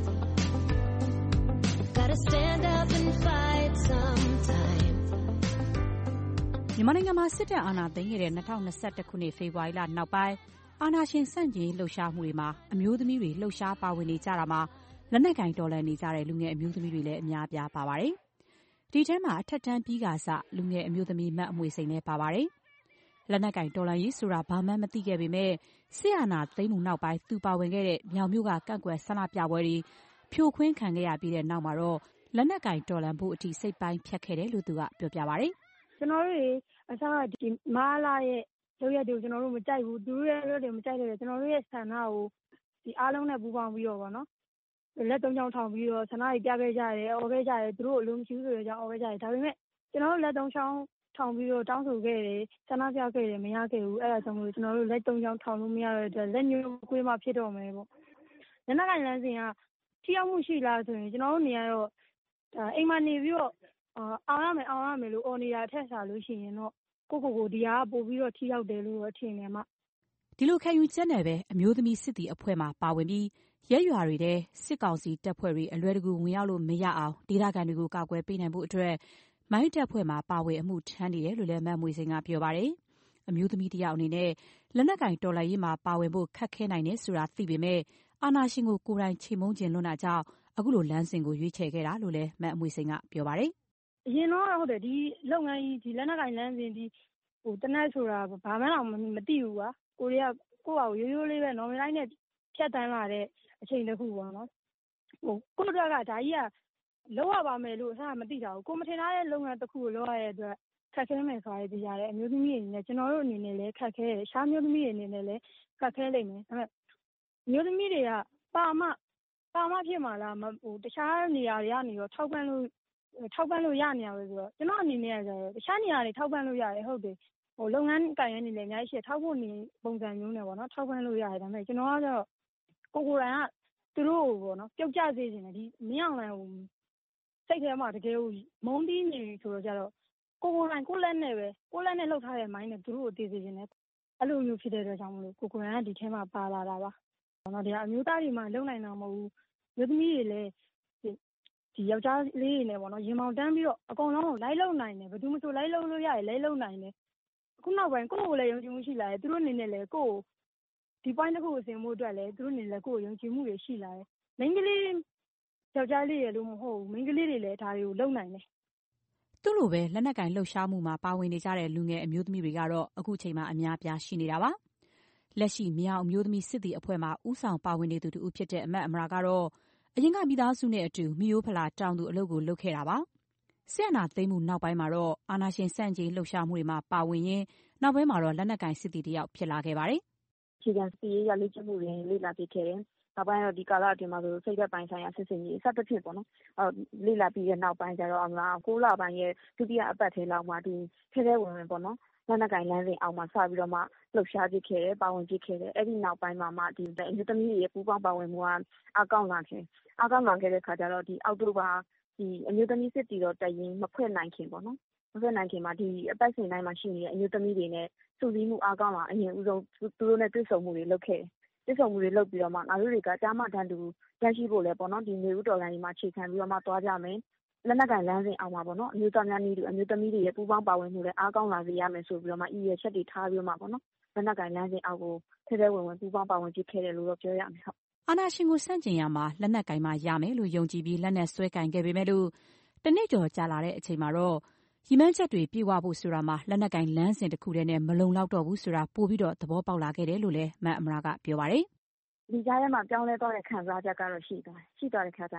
Gotta stand up and fight sometime. မြန်မာနိုင်ငံမှာစစ်တပ်အာဏာသိမ်းခဲ့တဲ့၂၀၂၁ခုနှစ်ဖေဖော်ဝါရီလနောက်ပိုင်းအာဏာရှင်ဆန့်ကျင်လှုပ်ရှားမှုတွေမှာအမျိုးသမီးတွေလှုပ်ရှားပါဝင်နေကြတာမှာလက်နက်ကင်တော်လှန်နေကြတဲ့လူငယ်အမျိုးသမီးတွေလည်းအများအပြားပါပါတယ်။ဒီထဲမှာအထက်တန်းပြီးကစလူငယ်အမျိုးသမီးမတ်အမွေစိန်လည်းပါပါတယ်။လက်နက်ကင်တော်လှန်ရေးဆိုတာဘာမှမသိခဲ့ပေမဲ့စစ်အာဏာသိမ်းမှုနောက်ပိုင်းသူပါဝင်ခဲ့တဲ့မြောင်မြို့ကကန့်ကွက်ဆန္ဒပြပွဲတွေဖြိုခွင်းခံခဲ့ရပြီးတဲ့နောက်မှာတော့လက်နက်ကင်တော်လှန်ဖို့အထိစိတ်ပိုင်းဖြတ်ခဲ့တယ်လို့သူကပြောပြပါတယ်။ကျွန်တော်တို့အစားဒီမာလာရဲ့လုပ်ရက်တွေကိုကျွန်တော်တို့မကြိုက်ဘူးသူတို့ရဲ့လုပ်တွေမကြိုက်တယ်ကျွန်တော်တို့ရဲ့ဆန္ဒကိုဒီအားလုံးနဲ့ပူးပေါင်းပြီးတော့ဗောနော်လက်သုံးချောင်းထောင်ပြီးတော့ဆန္ဒကြီးပြခဲ့ကြတယ်အော်ခဲ့ကြတယ်သူတို့အလိုမရှိဘူးဆိုတဲ့အကြောင်းအော်ခဲ့ကြတယ်ဒါပေမဲ့ကျွန်တော်တို့လက်သုံးချောင်းထောင်ပြီးတော့တောင်းဆိုခဲ့တယ်ဆန္ဒပြခဲ့တယ်မရခဲ့ဘူးအဲ့ဒါကြောင့်မို့ကျွန်တော်တို့လက်သုံးချောင်းထောင်လို့မရတဲ့အတွက်လက်ညှိုးကွေးမှဖြစ်တော့မယ်ပေါ့လက်နက်ကင်လမ်းစဉ်ကထိရောက်မှုရှိလားဆိုရင်ကျွန်တော်တို့နေရတော့အိမ်မှာနေပြီးတော့အောင်ရမယ်အောင်ရမယ်လို့အော်နေတာထက်စားလို့ရှိရင်တော့ကိုကိုကိုဒီဟာပို့ပြီးတော့ထိရောက်တယ်လို့တော့ထင်တယ်မှာဒီလိုခံယူချက်နဲ့ပဲအမျိုးသမီးစစ်တီအဖွဲ့မှာပါဝင်ပြီးရက်ရွာတွေတဲ့စစ်ကောင်စီတပ်ဖွဲ့တွေအလွယ်တကူဝင်ရောက်လို့မရအောင်ဒေသခံတွေကိုကာကွယ်ပေးနိုင်ဖို့အတွက်မိုင်းတပ်ဖွဲ့မှာပါဝင်အမှုထမ်းနေတယ်လို့လည်းမတ်မွေစိန်ကပြောပါတယ်။အမျိုးသမီးတယောက်အနေနဲ့လက်နက်ကင်တော်လှန်ရေးမှာပါဝင်ဖို့ခက်ခဲနိုင်တယ်ဆိုတာသိပေမဲ့အာဏာရှင်ကိုကိုယ်တိုင်ချိန်မုန်းကျင်လွန်းတာကြောင့်အခုလိုလမ်းစဉ်ကိုရွေးချယ်ခဲ့တာလို့လည်းမတ်မွေစိန်ကပြောပါတယ်။အရင်တော့ဟုတ်တယ်ဒီလုပ်ငန်းကြီးဒီလက်နက်ကင်လမ်းစဉ်ဒီဟိုတနက်ဆိုတာဘာမှတော့မသိဘူးကွာကိုရီးယားကိုယ့်ဘာကိုရိုးရိုးလေးပဲ normal တိုင်းနဲ့ဖြတ်တန်းလာတဲ့အချိန်တစ်ခုပေါ့နော်ဟိုကိုယ့်ကဒါကြီးကလောက်ရပါမယ်လို့အစားမသိတာဘူးကိုမထင်ထားတဲ့လုပ်ငန်းတစ်ခုကိုလုပ်ရတဲ့အတွက်ခက်ခဲမယ်ဆိုရည်ရတယ်အမျိုးသမီးတွေအနေနဲ့ကျွန်တော်တို့အနေနဲ့လည်းခက်ခဲတယ်ရှားမျိုးသမီးတွေအနေနဲ့လည်းခက်ခဲလိမ့်မယ်ဒါပေမဲ့မျိုးသမီးတွေကပါမပါမဖြစ်မှာလားဟိုတခြားနေရာတွေကနေတော့ထောက်ပံ့လို့ထောက်ပံ့လို့ရနေရပဲဆိုတော့ကျွန်တော်အနေနဲ့ကကျတော့တခြားနေရာတွေထောက်ပံ့လို့ရတယ်ဟုတ်တယ်ဟိုလုပ်ငန်းကိုင်ရနေလည်းအများကြီးရှိထောက်ဖို့နေပုံစံမျိုးနဲ့ပေါ့နော်ထောက်ပံ့လို့ရတယ်ဒါပေမဲ့ကျွန်တော်ကတော့ကိုကိုယ်တိုင်ကသူတို့ပေါ့နော်ပြုတ်ကျစေခြင်းနဲ့ဒီမင်းအောင်လိုင်းဟိုစိတ်ထဲမှာတကယ်ကိုမုန်းတီးနေဆိုတော့ကြတော့ကိုကိုယ်တိုင်ကိုလက်နဲ့ပဲကိုလက်နဲ့လှုပ်ထားတဲ့မိုင်းနဲ့သူတို့ကိုတည်စေခြင်းနဲ့အဲ့လိုမျိုးဖြစ်တဲ့အတွက်ကြောင့်မလို့ကိုကိုယ်တိုင်ကဒီထဲမှာပါလာတာပါပေါ့နော်ဒီအမျိုးသားတွေမှလုံနိုင်တာမဟုတ်ဘူးမျိုးသမီးတွေလည်းဒီယောက်ျားလေးတွေနဲ့ပေါ့နော်ရင်မောင်တန်းပြီးတော့အကုန်လုံးကိုလိုက်လုံနိုင်တယ်ဘယ်သူမှဆိုလိုက်လုံလို့ရတယ်လိုက်လုံနိုင်တယ်ခုနောက်ပိုင်းကိုယ့်ကိုလည်းယုံကြည်မှုရှိလာတယ်သူတို့အနေနဲ့လည်းကိုယ့်ဒီ point တစ်ခုကိုဆင်ဖို့အတွက်လည်းသူတို့အနေနဲ့ကိုယ့်ကိုယုံကြည်မှုတွေရှိလာတယ်မိန်းကလေးယောက်ျားလေးရလို့မဟုတ်ဘူးမိန်းကလေးတွေလည်းဒါတွေကိုလုပ်နိုင်တယ်သူ့လိုပဲလက်နက်ကင်လှုပ်ရှားမှုမှာပါဝင်နေကြတဲ့လူငယ်အမျိုးသမီးတွေကတော့အခုချိန်မှာအများပြားရှိနေတာပါလက်ရှိမြောင်အမျိုးသမီးစစ်တီအဖွဲ့မှာဥဆောင်ပါဝင်နေသူတူဖြစ်တဲ့အမတ်အမရာကတော့အရင်ကမိသားစုနဲ့အတူမိယိုးဖလာတောင်သူအလုပ်ကိုလုပ်ခဲ့တာပါဆရာနာသိမ်းမှုနောက်ပိုင်းမှာတော့အာနာရှင်စန့်ကျင်လှုပ်ရှားမှုတွေမှာပါဝင်ရင်းနောက်ပိုင်းမှာတော့လက်နက်ကင်စစ်တီတယောက်ဖြစ်လာခဲ့ပါတယ်ခြေခံစီရေးရလေ့ကျင့်မှုတွေလေ့လာပြီးခဲ့တယ်နောက်ပိုင်းတော့ဒီကာလအတွင်းမှာဆိုစိတ်သက်ပိုင်းဆိုင်ရာစစ်စင်ကြီးစသဖြင့်ပေါ့နော်အဲလေ့လာပြီးတဲ့နောက်ပိုင်းကျတော့အမလားကိုလပိုင်းရဲ့ဒုတိယအပတ်ထဲလောက်မှာဒီထဲထဲဝင်ဝင်ပေါ့နော်လက်နက်ကင်လမ်းစဉ်အောက်မှာစပြီးတော့မှလှုပ်ရှားဖြစ်ခဲ့တယ်ပါဝင်ဖြစ်ခဲ့တယ်အဲ့ဒီနောက်ပိုင်းမှာမှဒီအမျိုးသမီးတွေရဲ့ပူးပေါင်းပါဝင်မှုကအကောင့်လာခဲ့အကောင့်လာခဲ့တဲ့ခါကျတော့ဒီအောက်တိုဘာဒီအမျိုးသမီးစစ်တီတော့တရင်မဖွဲ့နိုင်ခင်ပေါ့နော်မဖွဲ့နိုင်ခင်မှာဒီအပတ်စဉ်တိုင်းမှာရှိနေတဲ့အမျိုးသမီးတွေနဲ့စုစည်းမှုအကောင့်လာအရင်ဦးဆုံးသူတို့နဲ့တွေ့ဆုံမှုတွေလုပ်ခဲ့တယ်တွေ့ဆုံမှုတွေလုပ်ပြီးတော့မှငါတို့တွေကကြားမတန်းတူတန်းရှိဖို့လဲပေါ့နော်ဒီနေဦးတော်လိုင်းဒီမှာခြေခံပြီးတော့မှသွားကြမယ်လက်နက်ကင်လမ်းစဉ်အောင်မှာပေါ့နော်အမျိုးသားများနည်းတူအမျိုးသမီးတွေရဲ့ပူးပေါင်းပါဝင်မှုလည်းအားကောင်းလာစေရမယ်ဆိုပြီးတော့မှအီးရဲ့ချက်တွေထားပြီးတော့မှပေါ့နော်လက်နက်ကင်လမ်းစဉ်အောက်ကိုထဲထဲဝင်ဝင်ပူးပေါင်းပါဝင်ဖြစ်ခဲ့တယ်လို့တော့ပြောရမယ်ဟုတ်အာနာရှင်ကိုစန့်ကျင်ရမှာလက်နက်ကင်မှရမယ်လို့ယုံကြည်ပြီးလက်နက်ဆွဲကင်ခဲ့ပေမဲ့လို့တနေ့ကျော်ကြာလာတဲ့အချိန်မှာတော့ရီမန်းချက်တွေပြေဝဖို့ဆိုတာမှာလက်နက်ကင်လမ်းစဉ်တစ်ခုတည်းနဲ့မလုံလောက်တော့ဘူးဆိုတာပို့ပြီးတော့သဘောပေါက်လာခဲ့တယ်လို့လည်းမတ်အမရာကပြောပါတယ်ဒီကြားထဲမှာပြောင်းလဲသွားတဲ့ခံစားချက်ကတော့ရှိသွားတယ်ရှိသွားတဲ့ခါကျ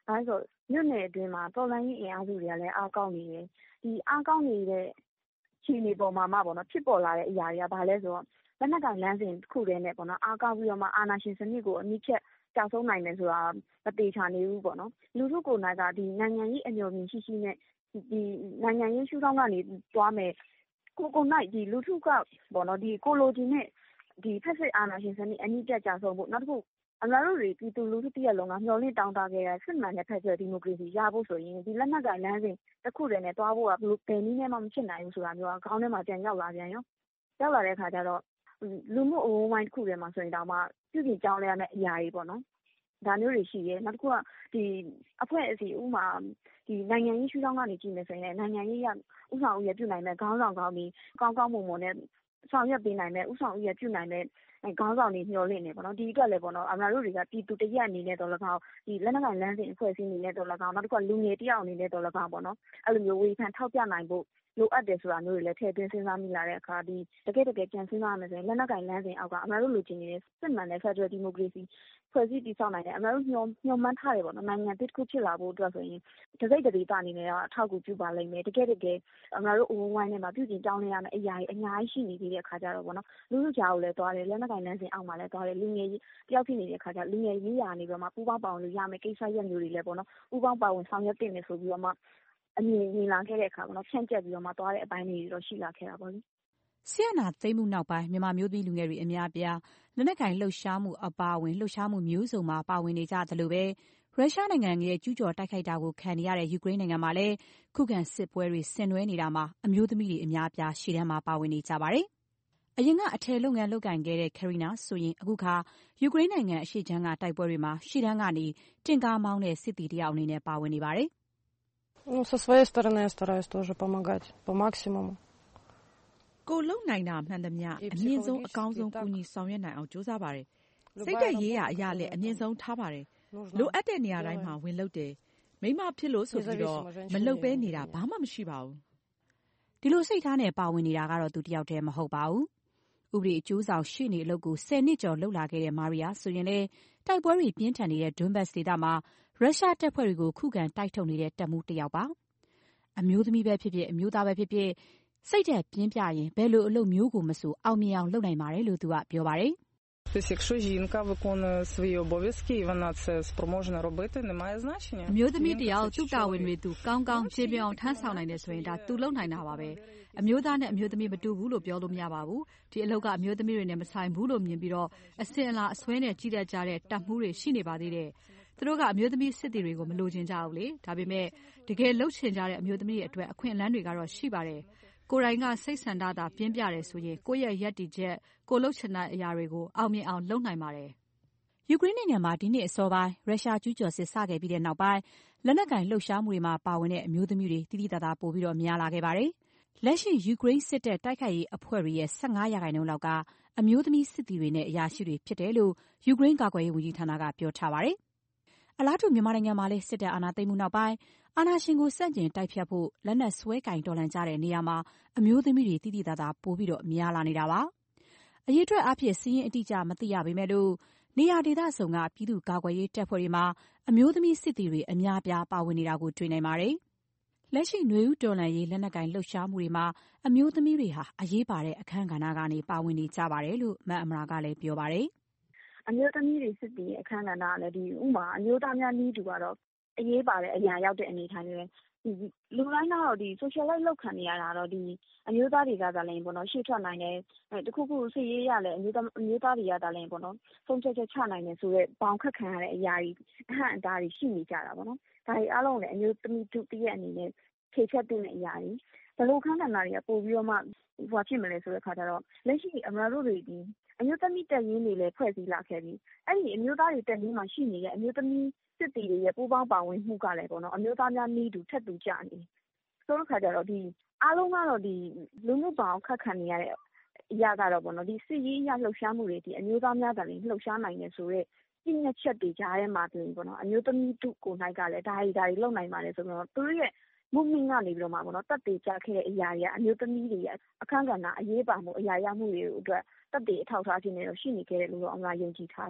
ဘာလို့ဆိုမြို့နယ်အတွင်းမှာတော်လှန်ရေးအင်အားစုတွေကလည်းအားကောင်းနေတယ်ဒီအားကောင်းနေတဲ့ခြေနေပေါ်မှာမှပေါ့နော်ဖြစ်ပေါ်လာတဲ့အရာတွေကဘာလဲဆိုတော့လက်နက်ကင်လမ်းစဉ်တစ်ခုတည်းနဲ့ပေါ့နော်အားကောင်းပြီးတော့မှအာဏာရှင်စနစ်ကိုအမြင့်ဖြတ်ကြောက်ဆုံးနိုင်တယ်ဆိုတာမတေချာနေဘူးပေါ့နော်လူထုကိုယ်တိုင်ကဒီနိုင်ငံရေးအမျှော်မြင်ရှိရှိနဲ့ဒီနိုင်ငံရေးရှုထောင့်ကနေသွားမယ်ကိုကိုနိုင်ဒီလူထုကပေါ့နော်ဒီကိုလိုချင်တဲ့ဒီဖက်စစ်အာဏာရှင်စနစ်အမြင့်ဖြတ်ကြောက်ဆုံးဖို့နောက်တစ်ခုအများတို့တွေပြည်သူလူထုတရက်လုံးကမျှော်လင့်တောင်းတခဲ့တဲ့စစ်မှန်တဲ့ဖက်စစ်ဒီမိုကရေစီရဖို့ဆိုရင်ဒီလက်နက်ကင်လမ်းစဉ်တစ်ခုတည်းနဲ့တွားဖို့ကဘယ်လိုဘယ်နည်းနဲ့မှမဖြစ်နိုင်ဘူးဆိုတာမျိုးကခေါင်းထဲမှာပြန်ရောက်လာပြန်ရောရောက်လာတဲ့အခါကျတော့လူမှုအဝန်းဝိုင်းတစ်ခုတည်းမှာဆိုရင်တောင်မှပြုပြင်ကြောင်းလဲရမယ့်အရာတွေပေါ့နော်ဒါမျိုးတွေရှိရဲနောက်တစ်ခုကဒီအဖွဲ့အစည်းဥမာဒီနိုင်ငံရေးရှုထောင့်ကနေကြည့်မယ်ဆိုရင်နိုင်ငံရေးရဥဆောင်ဥရပြုနိုင်မဲ့ခေါင်းဆောင်ကောင်းပြီးကောင်းကောင်းမွန်မွန်နဲ့ဆောင်ရွက်ပေးနိုင်မဲ့ဥဆောင်ဥရပြုနိုင်မဲ့ခေါင်းဆောင်တွေမျှော်လင့်နေပေါ့နော်ဒီအတွက်လည်းပေါ့နော်အများတို့တွေကပြည်သူတရက်အနေနဲ့တော့၎င်းဒီလက်နက်ကင်လမ်းစဉ်အဖွဲ့အစည်းအနေနဲ့တော့၎င်းနောက်တစ်ခုကလူငယ်တယောက်အနေနဲ့တော့၎င်းပေါ့နော်အဲ့လိုမျိုးဝေဖန်ထောက်ပြနိုင်ဖို့လိုအပ်တယ်ဆိုတာမျိုးတွေလည်းထည့်သွင်းစဉ်းစားမိလာတဲ့အခါဒီတကယ်တကယ်ပြန်စဉ်းစားရမယ်ဆိုရင်လက်နက်ကင်လမ်းစဉ်အောက်ကအများတို့လူချင်းနေတဲ့စစ်မှန်တဲ့ Federal Democracy ဖွဲ့စည်းတည်ဆောက်နိုင်တယ်အများတို့ညှော်ညှော်မှန်းထားတယ်ပေါ့နော်နိုင်ငံတစ်ခုဖြစ်လာဖို့အတွက်ဆိုရင်တစိတ်တဒေသအနေနဲ့အထောက်အကူပြုပါလိမ့်မယ်တကယ်တကယ်အများတို့အဝန်းဝိုင်းထဲမှာပြုပြင်ကြောင်းလဲရမယ့်အရာကြီးအများကြီးရှိနေသေးတဲ့အခါကျတော့ပေါ့နော်လူလူကြားကိုလည်းသွားတယ်လက်နက်ကင်လမ်းစဉ်အောက်မှာလည်းသွားတယ်လူငယ်တယောက်ဖြစ်နေတဲ့အခါကျလူငယ်ရေးရာနေပြီးတော့မှပူးပေါင်းပါဝင်လို့ရမယ့်ကိစ္စရပ်မျိုးတွေလည်းပေါ့နော်ပူးပေါင်းပါဝင်ဆောင်ရွက်တင်နေဆိုပြီးတော့မှအမြင်မြင်လာခဲ့တဲ့အခါပေါ့နော်ဖြန့်ကျက်ပြီးတော့မှသွားတဲ့အပိုင်းတွေတော့ရှိလာခဲ့တာပေါ့လေဆီယနာသိမ့်မှုနောက်ပိုင်းမြန်မာမျိုးသမီးလူငယ်တွေအများအပြားလက်နက်ကင်လှုပ်ရှားမှုအပါအဝင်လှုပ်ရှားမှုမျိုးစုံမှာပါဝင်နေကြသလိုပဲရုရှားနိုင်ငံရဲ့ကျူးကျော်တိုက်ခိုက်တာကိုခံနေရတဲ့ယူကရိန်းနိုင်ငံမှာလည်းခုခံစစ်ပွဲတွေဆင်နွှဲနေတာမှာအမျိုးသမီးတွေအများအပြားရှေ့တန်းမှာပါဝင်နေကြပါတယ်။အရင်ကအထည်လုပ်ငန်းလုပ်ကင်ခဲ့တဲ့ကယ်ရီနာဆိုရင်အခုခါယူကရိန်းနိုင်ငံအရှေ့ခြမ်းကတိုက်ပွဲတွေမှာရှေ့တန်းကနေတင်ကားမောင်းတဲ့စစ်သည်တယောက်အနေနဲ့ပါဝင်နေပါတယ်။ Ну, со своей стороны я стараюсь тоже помогать по максимуму. ကိုလုံနိုင်တာမှန်သမျှအမြင့်ဆုံးအကောင်းဆုံးကူညီဆောင်ရွက်နိုင်အောင်ကြိုးစားပါတယ်။စိတ်သက်ရေးရာအရာလည်းအမြင့်ဆုံးထားပါတယ်။လိုအပ်တဲ့နေရာတိုင်းမှာဝင်လုပ်တယ်။မိမဖြစ်လို့ဆိုပြီးတော့မလုပ်ဘဲနေတာဘာမှမရှိပါဘူး။ဒီလိုစိတ်ထားနဲ့ပါဝင်နေတာကတော့သူတယောက်တည်းမဟုတ်ပါဘူး။ဥပဒေအကျိုးဆောင်ရှေ့နေအလုပ်ကိုဆယ်နှစ်ကျော်လုပ်လာခဲ့တဲ့မာရီယာဆိုရင်လည်းတိုက်ပွဲတွေပြင်းထန်နေတဲ့ဒွန်းဘတ်ဒေသမှာရုရှားတပ်ဖွဲ့တွေကိုခုခံတိုက်ထုတ်နေတဲ့တပ်မှူးတယောက်ပါ။အမျိုးသမီးပဲဖြစ်ဖြစ်အမျိုးသားပဲဖြစ်ဖြစ်စိတ်ဓာတ်ပြင်းပြရင်ဘယ်လိုအလုပ်မျိုးကိုမဆိုအောင်မြင်အောင်လုပ်နိုင်ပါတယ်လို့သူကပြောပါတယ်။ Тобто, якщо жінка виконує свої обов'язки і вона це спроможна робити, немає значення. အမျိုးသမီးတယောက်သူ့တာဝန်တွေသူကောင်းကောင်းခြေပြောင်းထမ်းဆောင်နိုင်တယ်ဆိုရင်ဒါသူလုပ်နိုင်တာပါပဲ။အမျိုးသားနဲ့အမျိုးသမီးမတူဘူးလို့ပြောလို့မရပါဘူး။ဒီအလုပ်ကအမျိုးသမီးတွေနဲ့မဆိုင်ဘူးလို့မြင်ပြီးတော့အစင်အလာအစွဲနဲ့ကြီးတတ်ကြတဲ့တပ်မှုတွေရှိနေပါသေးတယ်။သူတို့ကအမျိုးသမီးစစ်သည်တွေကိုမလိုချင်ကြဘူးလေ။ဒါပေမဲ့တကယ်လှုပ်ချင်ကြတဲ့အမျိုးသမီးတွေအတွက်အခွင့်အလမ်းတွေကတော့ရှိပါတယ်။ကိုယ်တိုင်ကစိတ်ဆန္ဒသာပြင်းပြတယ်ဆိုရင်ကိုယ့်ရဲ့ယက်တီချက်ကိုလှုပ်ချင်တဲ့အရာတွေကိုအောင်မြင်အောင်လုပ်နိုင်ပါတယ်။ယူကရိန်းနိုင်ငံမှာဒီနှစ်အစောပိုင်းရုရှားကျူးကျော်စစ်စခဲ့ပြီးတဲ့နောက်ပိုင်းလက်နက်ကင်လှုပ်ရှားမှုတွေမှာပါဝင်တဲ့အမျိုးသမီးတွေတိတိတသာပိုပြီးတော့များလာခဲ့ပါတယ်။လက်ရှိယူကရိန်းစစ်တပ်တိုက်ခိုက်ရေးအဖွဲ့တွေရဲ့၁၅ရာခိုင်နှုန်းလောက်ကအမျိုးသမီးစစ်သည်တွေနဲ့အရာရှိတွေဖြစ်တယ်လို့ယူကရိန်းကာကွယ်ရေးဝန်ကြီးဌာနကပြောထားပါတယ်။အလားတူမြန်မာနိုင်ငံမှာလည်းစစ်တပ်အာဏာသိမ်းမှုနောက်ပိုင်းအာဏာရှင်ကိုဆန့်ကျင်တိုက်ဖျက်ဖို့လက်နက်စွဲကင်တော်လှန်ကြတဲ့နေရာမှာအမျိုးသမီးတွေတိတိတသာပိုပြီးတော့များလာနေတာပါ။အရေးအတွက်အဖြစ်စီးရင်အတိအကျမသိရပေမဲ့လို့နေရာဒေသဆောင်ကပြည်သူ့ကာကွယ်ရေးတပ်ဖွဲ့တွေမှာအမျိုးသမီးစစ်သည်တွေအများပြားပါဝင်နေတာကိုတွေ့နိုင်ပါတယ်။လက်ရှိຫນွေဦးတော်လှန်ရေးလက်နက်ကင်လှုပ်ရှားမှုတွေမှာအမျိုးသမီးတွေဟာအရေးပါတဲ့အခန်းကဏ္ဍကနေပါဝင်နေကြပါတယ်လို့မအမရာကလည်းပြောပါတယ်။အမျိုးသမီးတွေစစ်သည်အခန်းကဏ္ဍကလည်းဒီဥမာအမျိုးသားများနည်းတူကတော့အရေးပါတဲ့အရာရောက်တဲ့အနေအထားမျိုးလူတိုင်းကတော့ဒီ socialize လောက်ခံနေရတာတော့ဒီအမျိုးသားတွေကသာလည်းပေါ့နော်ရှေ့ထွက်နိုင်တယ်အဲတခုခုစစ်ရေးရလဲအမျိုးသားအမျိုးသားတွေကသာလည်းပေါ့နော်ဆုံးဖြတ်ချက်ချနိုင်တယ်ဆိုတော့ဘောင်ခတ်ခံရတဲ့အရာကြီးအဟန့်အတားတွေရှိနေကြတာပေါ့နော်ဒါတွေအားလုံးလည်းအမျိုးသမီးတို့တည်းရဲ့အနေနဲ့ဖြည့်ချက်တဲ့အရာကြီးဘလို့ခန်းကဏ္ဍတွေကပို့ပြီးတော့မှဟိုဖြစ်မလဲဆိုတဲ့ခါကျတော့လက်ရှိအမတို့တွေဒီအမျိုးသမီးတက်ရင်းတွေလည်းဖွဲ့စည်းလာခဲ့ပြီအဲ့ဒီအမျိုးသားတွေတက်ရင်းမှာရှိနေတဲ့အမျိုးသမီးစစ်တီတွေရဲ့ပူးပေါင်းပါဝင်မှုကလည်းပေါ့နော်အမျိုးသားများနည်းတူထက်တူကြနေဆိုတော့ခါကျတော့ဒီအားလုံးကတော့ဒီလူမှုပေါင်းခက်ခံနေရတဲ့အရာကတော့ပေါ့နော်ဒီစစ်ရေးအရလှုပ်ရှားမှုတွေဒီအမျိုးသားများကလည်းလှုပ်ရှားနိုင်တယ်ဆိုတော့ပြည့်ညက်ချက်တွေကြားထဲမှာပြင်ပေါ့နော်အမျိုးသမီးတို့ကိုနိုင်ကလည်းဒါရီဒါရီလုံနိုင်ပါတယ်ဆိုတော့သူတို့ရဲ့မှုမင်းကနေပြီးတော့မှပေါ့နော်တက်တေကြခဲ့တဲ့အရာတွေကအမျိုးသမီးတွေရဲ့အခန်းကဏ္ဍအရေးပါမှုအရာရမှုတွေအတွက်တက်တေအထောက်ထားခြင်းတွေတော့ရှိနေခဲ့တယ်လို့တော့အမှန်ယုံကြည်ထားတယ်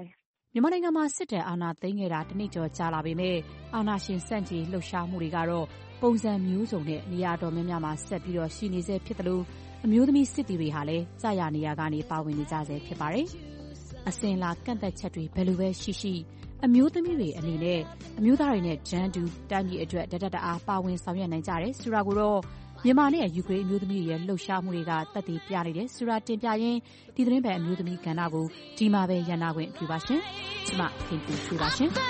မြန်မာနိုင်ငံမှာစစ်တပ်အာဏာသိမ်းခဲ့တာတနှစ်ကျော်ကြာလာပေမဲ့အာဏာရှင်စန့်ကျင်လှုပ်ရှားမှုတွေကတော့ပုံစံမျိုးစုံနဲ့နေရာတော်များများမှာဆက်ပြီးတော့ရှိနေဆဲဖြစ်သလိုအမျိုးသမီးစစ်သည်တွေဟာလည်းကြာရနေရာကနေပါဝင်နေကြဆဲဖြစ်ပါတယ်။အစဉ်လာကန့်သက်ချက်တွေဘယ်လိုပဲရှိရှိအမျိုးသမီးတွေအနေနဲ့အမျိုးသားတွေနဲ့ဂျန်တူတိုင်းပြည်အတွက်တဒက်တအားပါဝင်ဆောင်ရွက်နိုင်ကြတယ်ဆိုတာကိုတော့မြန်မာနဲ့ယူကရိန်းအမျိုးသမီးတွေရဲ့လှုပ်ရှားမှုတွေကသက်သေပြနေတယ်ဆိုတာတင်ပြရင်းဒီသတင်းပဲအမျိုးသမီးကဏ္ဍကိုဒီမှာပဲရန်နာခွင့်ပြုပါရှင်။ကျမခင်ဖြူချွေပါရှင်။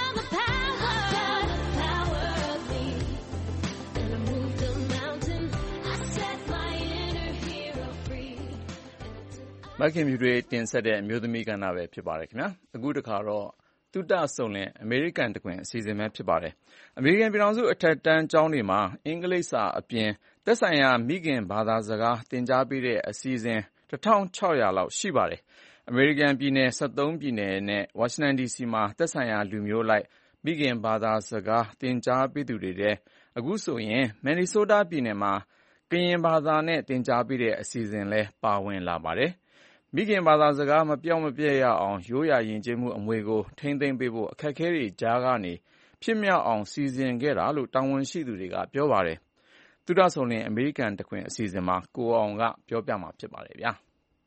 မခင်ဖြူတွေတင်ဆက်တဲ့အမျိုးသမီးကဏ္ဍပဲဖြစ်ပါတယ်ခင်ဗျာ။အခုတခါတော့သုတဆုံလင်အမေရိကန်တခွင်အစီအစဉ်ပဲဖြစ်ပါတယ်။အမေရိကန်ပြည်ထောင်စုအထက်တန်းကျောင်းတွေမှာအင်္ဂလိပ်စာအပြင်သက်ဆိုင်ရာမိခင်ဘာသာစကားသင်ကြားပေးတဲ့အစီအစဉ်တစ်ထောင်ခြောက်ရာလောက်ရှိပါတယ်။အမေရိကန်ပြည်နယ်ဆယ့်သုံးပြည်နယ်နဲ့ဝါရှင်တန်ဒီစီမှာသက်ဆိုင်ရာလူမျိုးလိုက်မိခင်ဘာသာစကားသင်ကြားပေးသူတွေတဲ့အခုဆိုရင်မန်နီဆိုးတားပြည်နယ်မှာကရင်ဘာသာနဲ့သင်ကြားပေးတဲ့အစီအစဉ်လဲပါဝင်လာပါတယ်။မိခင်ဘာသာစကားမပြောင်းမပြတ်ရအောင်ရိုးရာယဉ်ကျေးမှုအမွေကိုထိန်းသိမ်းပေးဖို့အခက်အခဲတွေကြားကနေဖြစ်မြောက်အောင်စီစဉ်ခဲ့တာလို့တာဝန်ရှိသူတွေကပြောပါတယ်။သုတဆုံလင်အမေရိကန်တခွင်အစီအစဉ်မှာကိုအောင်ကပြောပြမှာဖြစ်ပါတယ်ဗျာ။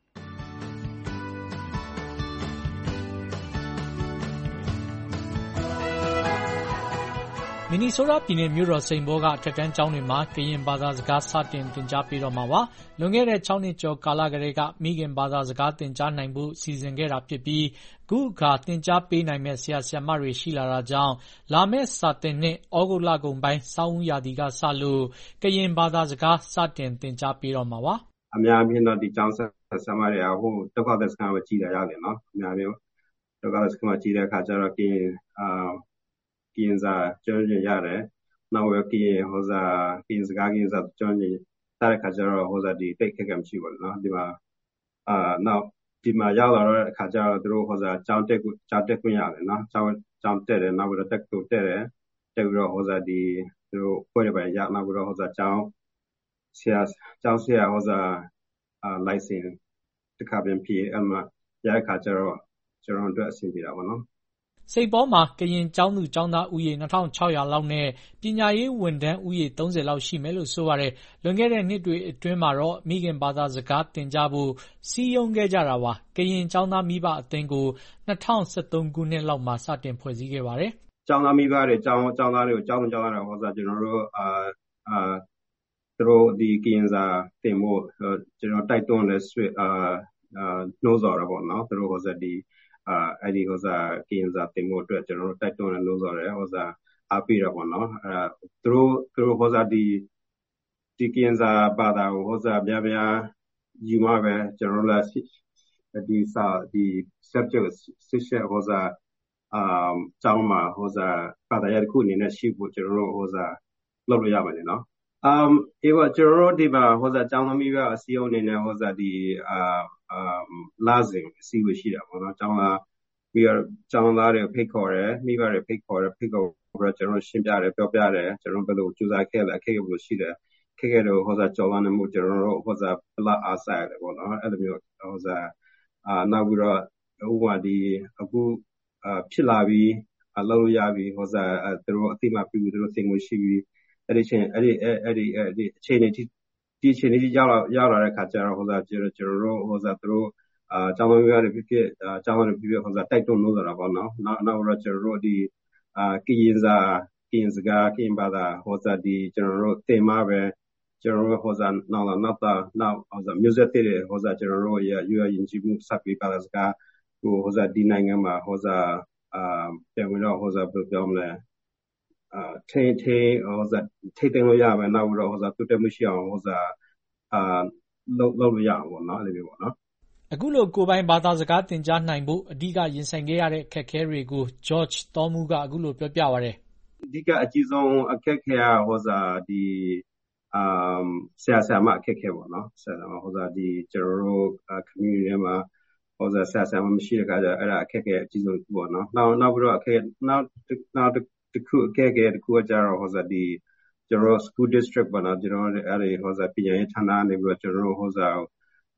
မင်နီဆိုးတားပြည်နယ်မြို့တော်စိန်ဘောကအထက်တန်းကျောင်းတွေမှာကရင်ဘာသာစကားစတင်သင်ကြားပေးတော့မှာပါ။လွန်ခဲ့တဲ့၆နှစ်ကျော်ကာလကတည်းကမိခင်ဘာသာစကားသင်ကြားနိုင်ဖို့စီစဉ်ခဲ့တာဖြစ်ပြီးအခုအခါသင်ကြားပေးနိုင်မဲ့ဆရာဆရာမတွေရှိလာတာကြောင့်လာမယ့်စာသင်နှစ်ဩဂုတ်လကုန်ပိုင်းဆောင်းဦးရာသီကစလို့ကရင်ဘာသာစကားစတင်သင်ကြားပေးတော့မှာပါ။အများကြီးတော့ဒီကျောင်းဆရာဆရာမတွေကဟိုဒုက္ခသည်စခန်းမှာကြီးတာရတယ်နော်။အများကြီးဒုက္ခသည်စခန်းမှာကြီးတဲ့အခါကျတော့ကရင်အာကရင်စာကျွမ်းကျင်ရတယ်။နောက်ကရင်ဟိုစာကရင်စကားကရင်စာကျွမ်းကျင်တဲ့အခါကျတော့ဟိုစာဒီတိတ်ခက်ခဲမရှိဘူးနော်။ဒီမှာအာနောက်ဒီမှာရောက်လာတဲ့အခါကျတော့သူတို့ဟိုစာကျောင်းတက်ကျောင်းတက်ခွင့်ရတယ်နော်။ကျောင်းကျောင်းတက်တယ်နောက်ပြီးတော့တက်ကိုတက်တယ်တက်ပြီးတော့ဟိုစာဒီသူတို့ဖွဲ့ရပါရနောက်ပြီးတော့ဟိုစာကျောင်းဆရာကျောင်းဆရာဟိုစာအာ license တခါပြန်ပြီးအမှရတဲ့အခါကျတော့ကျွန်တော်တို့အဆင်ပြေတာပေါ့နော်။စိန်ပေါမှာကရင်ကျောင်းသူကျောင်းသားဦးရေနှစ်ထောင်ခြောက်ရာလောက်နဲ့ပညာရေးဝန်ထမ်းဦးရေသုံးဆယ်လောက်ရှိမယ်လို့ဆိုပါတယ်။လွန်ခဲ့တဲ့နှစ်တွေအတွင်းမှာတော့မိခင်ဘာသာစကားသင်ကြားဖို့စီယုံခဲ့ကြတာပါ။ကရင်ကျောင်းသားမိဘအသင်းကိုနှစ်ထောင်ဆယ့်သုံးခုနှစ်လောက်မှာစတင်ဖွဲ့စည်းခဲ့ပါတယ်။ကျောင်းသားမိဘတွေကျောင်းကျောင်းသားတွေကိုကျောင်းကျောင်းသားတွေဟောစားကျွန်တော်တို့အာအာသူတို့ဒီကရင်စာသင်ဖို့ကျွန်တော်တိုက်တွန်းလဲဆွေအာအာနှိုးဆော်ရပါတော့သူတို့ဟောစားဒီအာအဲ့ဒီဟိုစားကရင်စာတင်ဖို့အတွက်ကျွန်တော်တို့တိုက်တွန်းလို့ဆိုရဲဟိုစားအားပေးတော့ပေါ့နော်အဲသူတို့သူတို့ဟိုစားဒီဒီကရင်စာဘာသာကိုဟိုစားပြပြယူမှာပဲကျွန်တော်တို့ဒီစာဒီ subject စစ်ချက်ဟိုစားအာကျောင်းမှာဟိုစားဘာသာရပ်ခုအနေနဲ့ရှိဖို့ကျွန်တော်တို့ဟိုစားလုပ်လို့ရပါတယ်နော်အမ်အေဝကျွန်တော်တို့ဒီမှာဟိုစားကျောင်းသမီးကအစည်းအဝေးအနေနဲ့ဟိုစားဒီအာUm, လာစဉ်အစည်းအဝေးရှိတာပေါ့နော်။ကျောင်းသားပြီးတော့ကျောင်းသားတွေဖိတ်ခေါ်တယ်မိဘတွေဖိတ်ခေါ်တယ်ဖိတ်ခေါ်ပြီးတော့ကျွန်တော်ရှင်းပြတယ်ပြောပြတယ်ကျွန်တော်ဘယ်လိုကြိုးစားခဲ့လဲအခက်အခဲဘယ်လိုရှိတယ်ခက်ခဲတော့ဟိုစားကြော်လာနေမှုကျွန်တော်တို့ဟိုစားပလာအားဆိုင်တယ်ပေါ့နော်အဲ့လိုမျိုးဟိုစားအာနောက်ပြီးတော့ဥပမာဒီအခုအာဖြစ်လာပြီးအလုပ်ရပြီးဟိုစားသူတို့အသိမှပြီးသူတို့သင်မှုရှိပြီးအဲ့ဒီချင်းအဲ့ဒီအဲ့ဒီအဲ့ဒီအခြေအနေဒီအခြေအနေကြီးရောက်လာရောက်လာတဲ့ခါကျတော့ဟိုစားကျွန်တော်ကျွန်တော်တို့ဟိုစားသူတို့အာကျောင်းသားတွေဖြစ်ဖြစ်အာကျောင်းသားတွေဖြစ်ဖြစ်ဟိုစားတိုက်တွန်းလို့ဆိုတာပေါ့နော်နောက်နောက်တော့ကျွန်တော်တို့ဒီအာကရင်စာကရင်စကားကရင်ဘာသာဟိုစားဒီကျွန်တော်တို့သင်မှာပဲကျွန်တော်တို့ဟိုစားနောက်နောက်နောက်နောက်ဟိုစား music တွေဟိုစားကျွန်တော်တို့ရယူရရင်ကြည့်မှုစပ်ပြီးဘာသာစကားဟိုဟိုစားဒီနိုင်ငံမှာဟိုစားအာပြန်ပြီးတော့ဟိုစားပြောမလဲအာထိထိဟိုစားထိတင်လို့ရမယ်နောက်ပြီးတော့ဟိုစားတူတက်မှုရှိအောင်ဟိုစားအာလောက်လောက်ရအောင်ပေါ့နော်အဲ့လိုမျိုးပေါ့နော်အခုလိုကိုပိုင်ဘာသာစကားသင်ကြားနိုင်ဖို့အဓိကရင်ဆိုင်ခဲ့ရတဲ့အခက်အခဲတွေကို George တော်မူကအခုလိုပြောပြပါရတယ်အဓိကအကြီးဆုံးအခက်အခဲဟိုစားဒီအာဆရာဆရာမအခက်အခဲပေါ့နော်ဆရာဆရာမဟိုစားဒီကျွန်တော်တို့ community ထဲမှာဟိုစားဆရာဆရာမမရှိတဲ့အခါကျအဲ့ဒါအခက်အခဲအကြီးဆုံးပေါ့နော်နောက်နောက်ပြီးတော့အခက်နောက်နောက်တစ်ခုအခက်အခဲတစ်ခုကကျတော့ဟိုစားဒီကျွန်တော် school district ပေါ့နော်ကျွန်တော်အဲ့ဒီဟိုစားပညာရေးဌာနနေပြီးတော့ကျွန်တော်ဟိုစား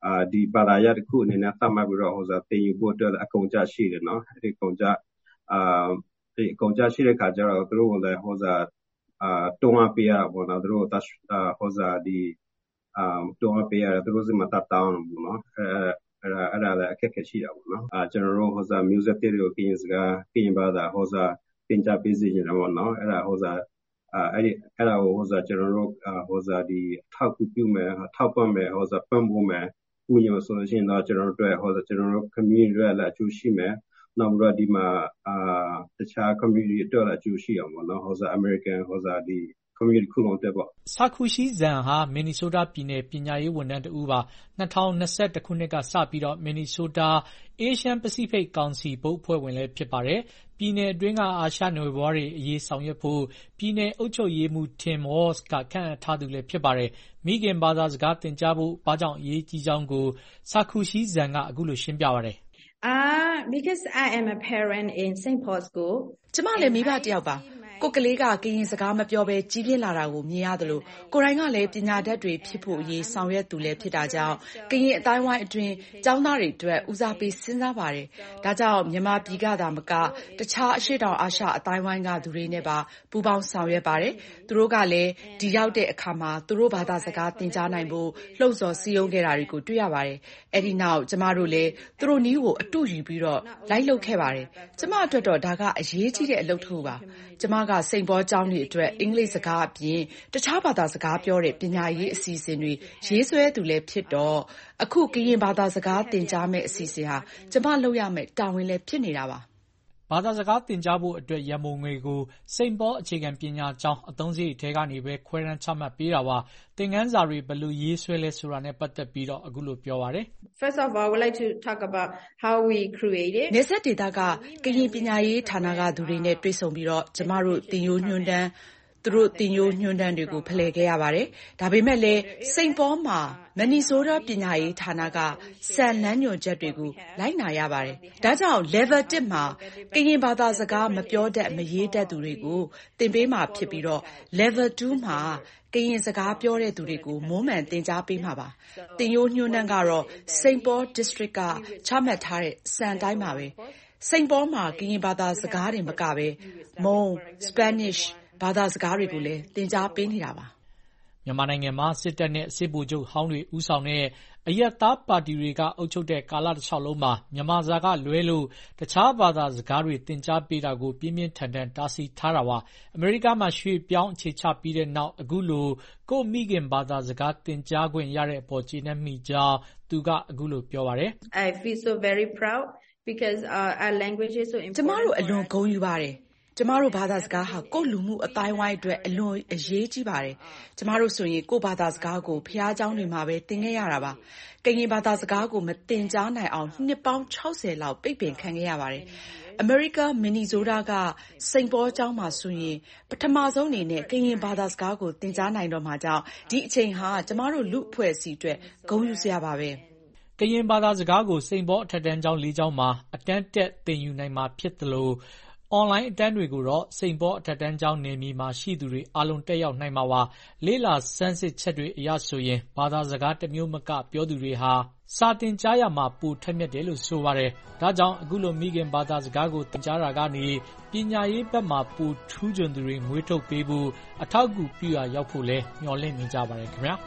အာဒီဘာသာရပ်တစ်ခုအနေနဲ့သတ်မှတ်ပြီးတော့ဟိုစားတင်ယူဖို့အတွက်အကုန်ကြရှိတယ်နော်အဲ့ဒီအကုန်ကြအာဒီအကုန်ကြရှိတဲ့ခါကျတော့သူတို့ကလည်းဟိုစားအာတုံးအပေးရပေါ့နော်သူတို့တဟိုစားဒီအာတုံးအပေးရသူတို့စမတတောင်းဘူးနော်အဲအဲ့ဒါအဲ့ဒါလည်းအခက်အခဲရှိတာပေါ့နော်အာကျွန်တော်တို့ဟိုစား music တွေကိုကရင်စကားကရင်ဘာသာဟိုစားသင်ကြားပေးစီနေတာပေါ့နော်အဲ့ဒါဟိုစားအာအဲ့ဒီအဲ့ဒါကိုဟိုစားကျွန်တော်တို့ဟိုစားဒီထောက်ကူပြုမယ်ထောက်ပံ့မယ်ဟိုစားပံ့ပိုးမယ်ဥညောဆိုလို့ရှိရင်တော့ကျွန်တော်တို့ဟိုစားကျွန်တော်တို့ community တွေလည်းအကျိုးရှိမယ်နောက်ပြီးတော့ဒီမှာအာတခြား community တွေလည်းအကျိုးရှိအောင်ပေါ့နော်ဟိုစား American ဟိုစားဒီcommunity ခုလုံးတက်ပေါ့ဆာကူရှိဇန်ဟာမင်နီဆိုးတားပြည်နယ်ပညာရေးဝန်ထမ်းတဦးပါ၂၀၂၁ခုနှစ်ကစပြီးတော့မင်နီဆိုးတား Asian Pacific Council ဘုတ်အဖွဲ့ဝင်လည်းဖြစ်ပါတယ်ပြည်နယ်အတွင်းကအာရှနွယ်ဘွားတွေအရေးဆောင်ရွက်ဖို့ပြည်နယ်အုပ်ချုပ်ရေးမှူး Tim Walz ကခန့်အပ်ထားသူလည်းဖြစ်ပါတယ်မိခင်ဘာသာစကားသင်ကြားဖို့ဘာကြောင့်အရေးကြီးကြောင်းကိုဆာကူရှိဇန်ကအခုလိုရှင်းပြပါတယ် Ah because I am a parent in Saint Paul School ကျမလည်းမိဘတစ်ယောက်ပါကိုကလေးကကရင်စကားမပြောဘဲကြီးပြင်းလာတာကိုမြင်ရတယ်လို့ကိုယ်တိုင်ကလည်းပညာတတ်တွေဖြစ်ဖို့အရေးဆောင်ရွက်သူလည်းဖြစ်တာကြောင့်ကရင်အတိုင်းဝိုင်းအတွင်းကျောင်းသားတွေအတွက်ဦးစားပေးစဉ်းစားပါတယ်ဒါကြောင့်မြန်မာပြည်ကသာမကတခြားအရှေ့တောင်အာရှအတိုင်းဝိုင်းကသူတွေနဲ့ပါပူးပေါင်းဆောင်ရွက်ပါတယ်သူတို့ကလည်းဒီရောက်တဲ့အခါမှာသူတို့ဘာသာစကားသင်ကြားနိုင်ဖို့လှုံ့ဆော်စည်းရုံးခဲ့တာတွေကိုတွေ့ရပါတယ်အဲ့ဒီနောက်ကျမတို့လည်းသူတို့နီးကိုအတူယူပြီးတော့လိုက်လုပ်ခဲ့ပါတယ်ကျမအတွက်တော့ဒါကအရေးကြီးတဲ့အလုပ်တစ်ခုပါကျမကစိန်ပေါ်ကျောင်းတွေအတွက်အင်္ဂလိပ်စကားအပြင်တခြားဘာသာစကားပြောတဲ့ပညာရေးအစီအစဉ်တွေရေးဆွဲသူလည်းဖြစ်တော့အခုကရင်ဘာသာစကားသင်ကြားမယ့်အစီအစဉ်ဟာကျမလုပ်ရမယ့်တာဝန်လည်းဖြစ်နေတာပါဘာသာစကားသင်ကြားဖို့အတွက်ရန်ပုံငွေကိုစိန်ပေါ်အခြေခံပညာကျောင်းအသုံးစရိတ်ထဲကနေပဲခွဲတမ်းချမှတ်ပေးတာပါသင်ခန်းစာတွေဘယ်လိုရေးဆွဲလဲဆိုတာနဲ့ပတ်သက်ပြီးတော့အခုလိုပြောပါတယ် First of all I would like to talk about how we created နေဆက်ဒေတာကကရင်ပညာရေးဌာနကသူတွေနဲ့တွေ့ဆုံပြီးတော့ကျမတို့သင်ရိုးညွှန်းတမ်းသူတို့သင်ရိုးညွှန်းတမ်းတွေကိုဖလှယ်ခဲ့ရပါတယ်ဒါပေမဲ့လည်းစိန်ပေါ်မှာမန်နီဆိုးတားပညာရေးဌာနကစံလမ်းညွှန်ချက်တွေကိုလိုက်နာရပါတယ်ဒါကြောင့် level တစ်မှာကရင်ဘာသာစကားမပြောတတ်မရေးတတ်သူတွေကိုသင်ပေးမှာဖြစ်ပြီးတော့ level တူမှာကရင်စကားပြောတဲ့သူတွေကိုမွမ်းမံသင်ကြားပေးမှာပါသင်ရိုးညွှန်းတမ်းကတော့ Saint Paul District ကချမှတ်ထားတဲ့စံတိုင်းပါပဲစိန်ပေါ်မှာကရင်ဘာသာစကားတွေမကပဲမုံ Spanishဘာသာစကားတွေကိုလည်းသင်ကြားပေးနေတာပါမြန်မာနိုင်ငံမှာစစ်တပ်နဲ့စစ်ဗိုလ်ချုပ်ဟောင်းတွေဦးဆောင်တဲ့အရပ်သားပါတီတွေကအုပ်ချုပ်တဲ့ကာလတစ်လျှောက်လုံးမှာမြန်မာစကားလွဲလို့တခြားဘာသာစကားတွေသင်ကြားပေးတာကိုပြင်းပြင်းထန်ထန်တားဆီးထားတာပါအမေရိကမှာရွှေ့ပြောင်းအခြေချပြီးတဲ့နောက်အခုလိုကိုမိခင်ဘာသာစကားသင်ကြားခွင့်ရတဲ့အပေါ်ကျေနပ်မိကြောင်းသူကအခုလိုပြောပါတယ် I feel so very proud because uh, our language is so important ကျမတို့အလွန်ဂုဏ်ယူပါတယ်ကျမတို့ဘာသာစကားဟာကိုယ့်လူမှုအတိုင်းဝိုင်းအတွက်အလွန်အရေးကြီးပါတယ်ကျမတို့ဆိုရင်ကိုယ့်ဘာသာစကားကိုဖျားเจ้าတွေမှာပဲသင်ခဲ့ရတာပါကရင်ဘာသာစကားကိုမသင်ကြားနိုင်အောင်နှစ်ပေါင်း၆၀လောက်ပိတ်ပင်ခံခဲ့ရပါတယ်အမေရိကမင်နီဆိုးတားကစိန်ပေါ်ကျောင်းမှာဆိုရင်ပထမဆုံးအနေနဲ့ကရင်ဘာသာစကားကိုသင်ကြားနိုင်တော့မှာကြောင့်ဒီအချိန်ဟာကျမတို့လူအဖွဲ့အစည်းအတွက်ဂုဏ်ယူစရာပါပဲကရင်ဘာသာစကားကိုစိန်ပေါ်အထက်တန်းကျောင်း၄ကျောင်းမှာအတန်းတက်သင်ယူနိုင်မှာဖြစ်တယ်လို့အွန်လိုင်းအတန်းတွေကိုတော့စိန်ပေါ်အထက်တန်းကျောင်းနယ်မြေမှာရှိသူတွေအားလုံးတက်ရောက်နိုင်မှာပါလေ့လာစမ်းစစ်ချက်တွေအရဆိုရင်ဘာသာစကားတစ်မျိုးမကပြောသူတွေဟာစာတင်ကြားရမှာပိုထက်မြက်တယ်လို့ဆိုပါတယ်ဒါကြောင့်အခုလိုမိခင်ဘာသာစကားကိုသင်ကြားတာကနေပညာရေးဘက်မှာပိုထူးချွန်သူတွေမွေးထုတ်ပေးဖို့အထောက်အကူပြုရရောက်ဖို့လဲမျှော်လင့်နေကြပါတယ်ခင်ဗျာ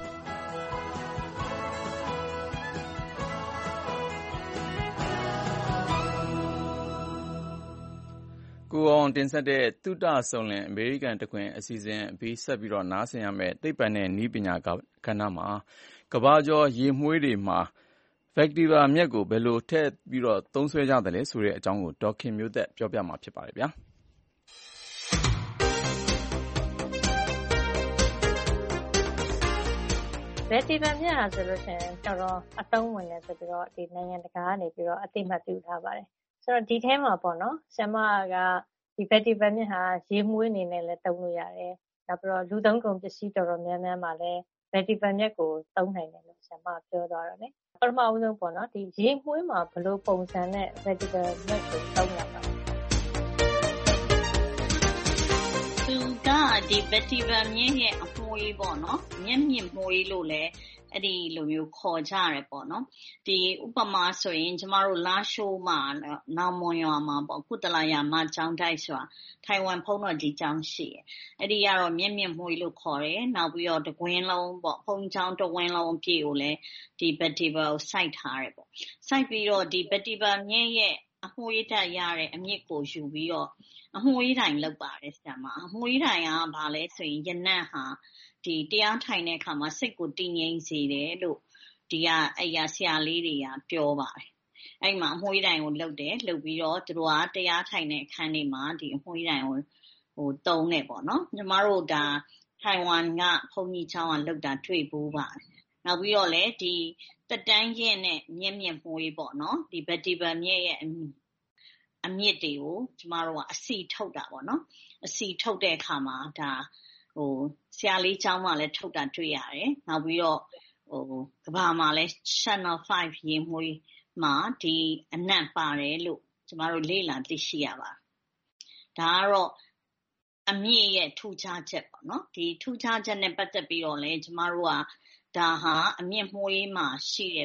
ကိုအောင်တင်ဆက်တဲ့သုတဆုံလင်အမေရိကန်တခွင်အစီအစဉ်အပြီးဆက်ပြီးတော့နားဆင်ရမယ်သိပ္ပံနဲ့နည်းပညာကဏ္ဍမှာကဘာကျော်ရေမွှေးတွေမှာဘက်တီးရီးယားမြက်ကိုဘယ်လိုထည့်ပြီးတော့သုံးစွဲကြတယ်လဲဆိုတဲ့အကြောင်းကိုဒေါက်ခင်မျိုးသက်ပြောပြမှာဖြစ်ပါတယ်ဗျာဘက်တီဗန်မြက်ဟာဆိုလို့ရှိရင်တော်တော်အသုံးဝင်တယ်ဆိုပြီးတော့ဒီနိုင်ငံတကာကနေပြီးတော့အသိမှတ်ပြုထားပါတယ်ဆိုတော့ဒီထဲမှာပေါ့နော်ဆရာမကဒီဘက်တီဗန်မြက်ဟာရေမွှေးအနေနဲ့လည်းသုံးလို့ရတယ်နောက်ပြီးတော့လူသုံးကုန်ပစ္စည်းတော်တော်များများမှာလည်းဘက်တီဗန်မြက်ကိုသုံးနိုင်တယ်လို့ဆရာမပြောသွားတော့လေပထမအဆုံးပေါ့နော်ဒီရေမွှေးမှာဘယ်လိုပုံစံနဲ့ဘက်တီဗန်မြက်ကိုသုံးရမှာသူကဒီဘက်တီဗန်မြက်ရဲ့အမွှေးပေါ့နော်မျက်မြင့်မွှေးလို့လည်းအဲ့ဒီလိုမျိုးခေါ်ကြရတယ်ပေါ့နော်ဒီဥပမာဆိုရင်ကျမတို့လာရှိုးမှာနောင်မွန်ရွာမှာပေါ့ကုသလယာမကျောင်းတိုက်ဆိုတာထိုင်ဝမ်ဖုံးတော်ကြီးကျောင်းရှိတယ်အဲ့ဒီကတော့မြင့်မြင့်မွေလို့ခေါ်တယ်နောက်ပြီးတော့တကွင်းလုံးပေါ့ဖုံးကျောင်းတကွင်းလုံးအပြည့်ကိုလည်းဒီ vetiver ကိုစိုက်ထားတယ်ပေါ့စိုက်ပြီးတော့ဒီ vetiver မြင့်ရဲ့အမွှေးတက်ရတဲ့အမြင့်ကိုယူပြီးတော့အမွှေးတိုင်လောက်ပါတယ်ဆရာမအမွှေးတိုင်ကဘာလဲဆိုရင်ယနံ့ဟာဒီတရားထိုင်တဲ့အခါမှာစိတ်ကိုတည်ငြိမ်စေတယ်လို့ဒီကအဲ့ရဆရာလေးတွေကပြောပါတယ်အဲ့မှာအမွှေးတိုင်ကိုလှုပ်တယ်လှုပ်ပြီးတော့သူတို့ကတရားထိုင်တဲ့အခန်းတွေမှာဒီအမွှေးတိုင်ကိုဟိုတုံးနေပေါ့နော်ညီမတို့ဒါထိုင်ဝမ်ကဘုန်းကြီးကျောင်းကလှုပ်တာတွေ့ဘူးပါတယ်နောက်ပြီးတော့လည်းဒီတက်တန်းရင်နဲ့မြင့်မြင့်မွေးပေါ့နော်ဒီ vetiver မြင့်ရဲ့အမြင့်တွေကိုကျမတို့ကအစီထုတ်တာပေါ့နော်အစီထုတ်တဲ့အခါမှာဒါဟိုဆရာလေးကျောင်းမှာလည်းထုတ်တာတွေ့ရတယ်နောက်ပြီးတော့ဟိုကဘာမှာလည်း channel 5ရေမွေးမှာဒီအနံ့ပါတယ်လို့ကျမတို့လေ့လာသိရှိရပါတယ်ဒါကတော့အမြင့်ရဲ့ထူခြားချက်ပေါ့နော်ဒီထူခြားချက်နဲ့ပတ်သက်ပြီးတော့လည်းကျမတို့ကဒါဟာအမြင့်မွေးမှာရှိတဲ့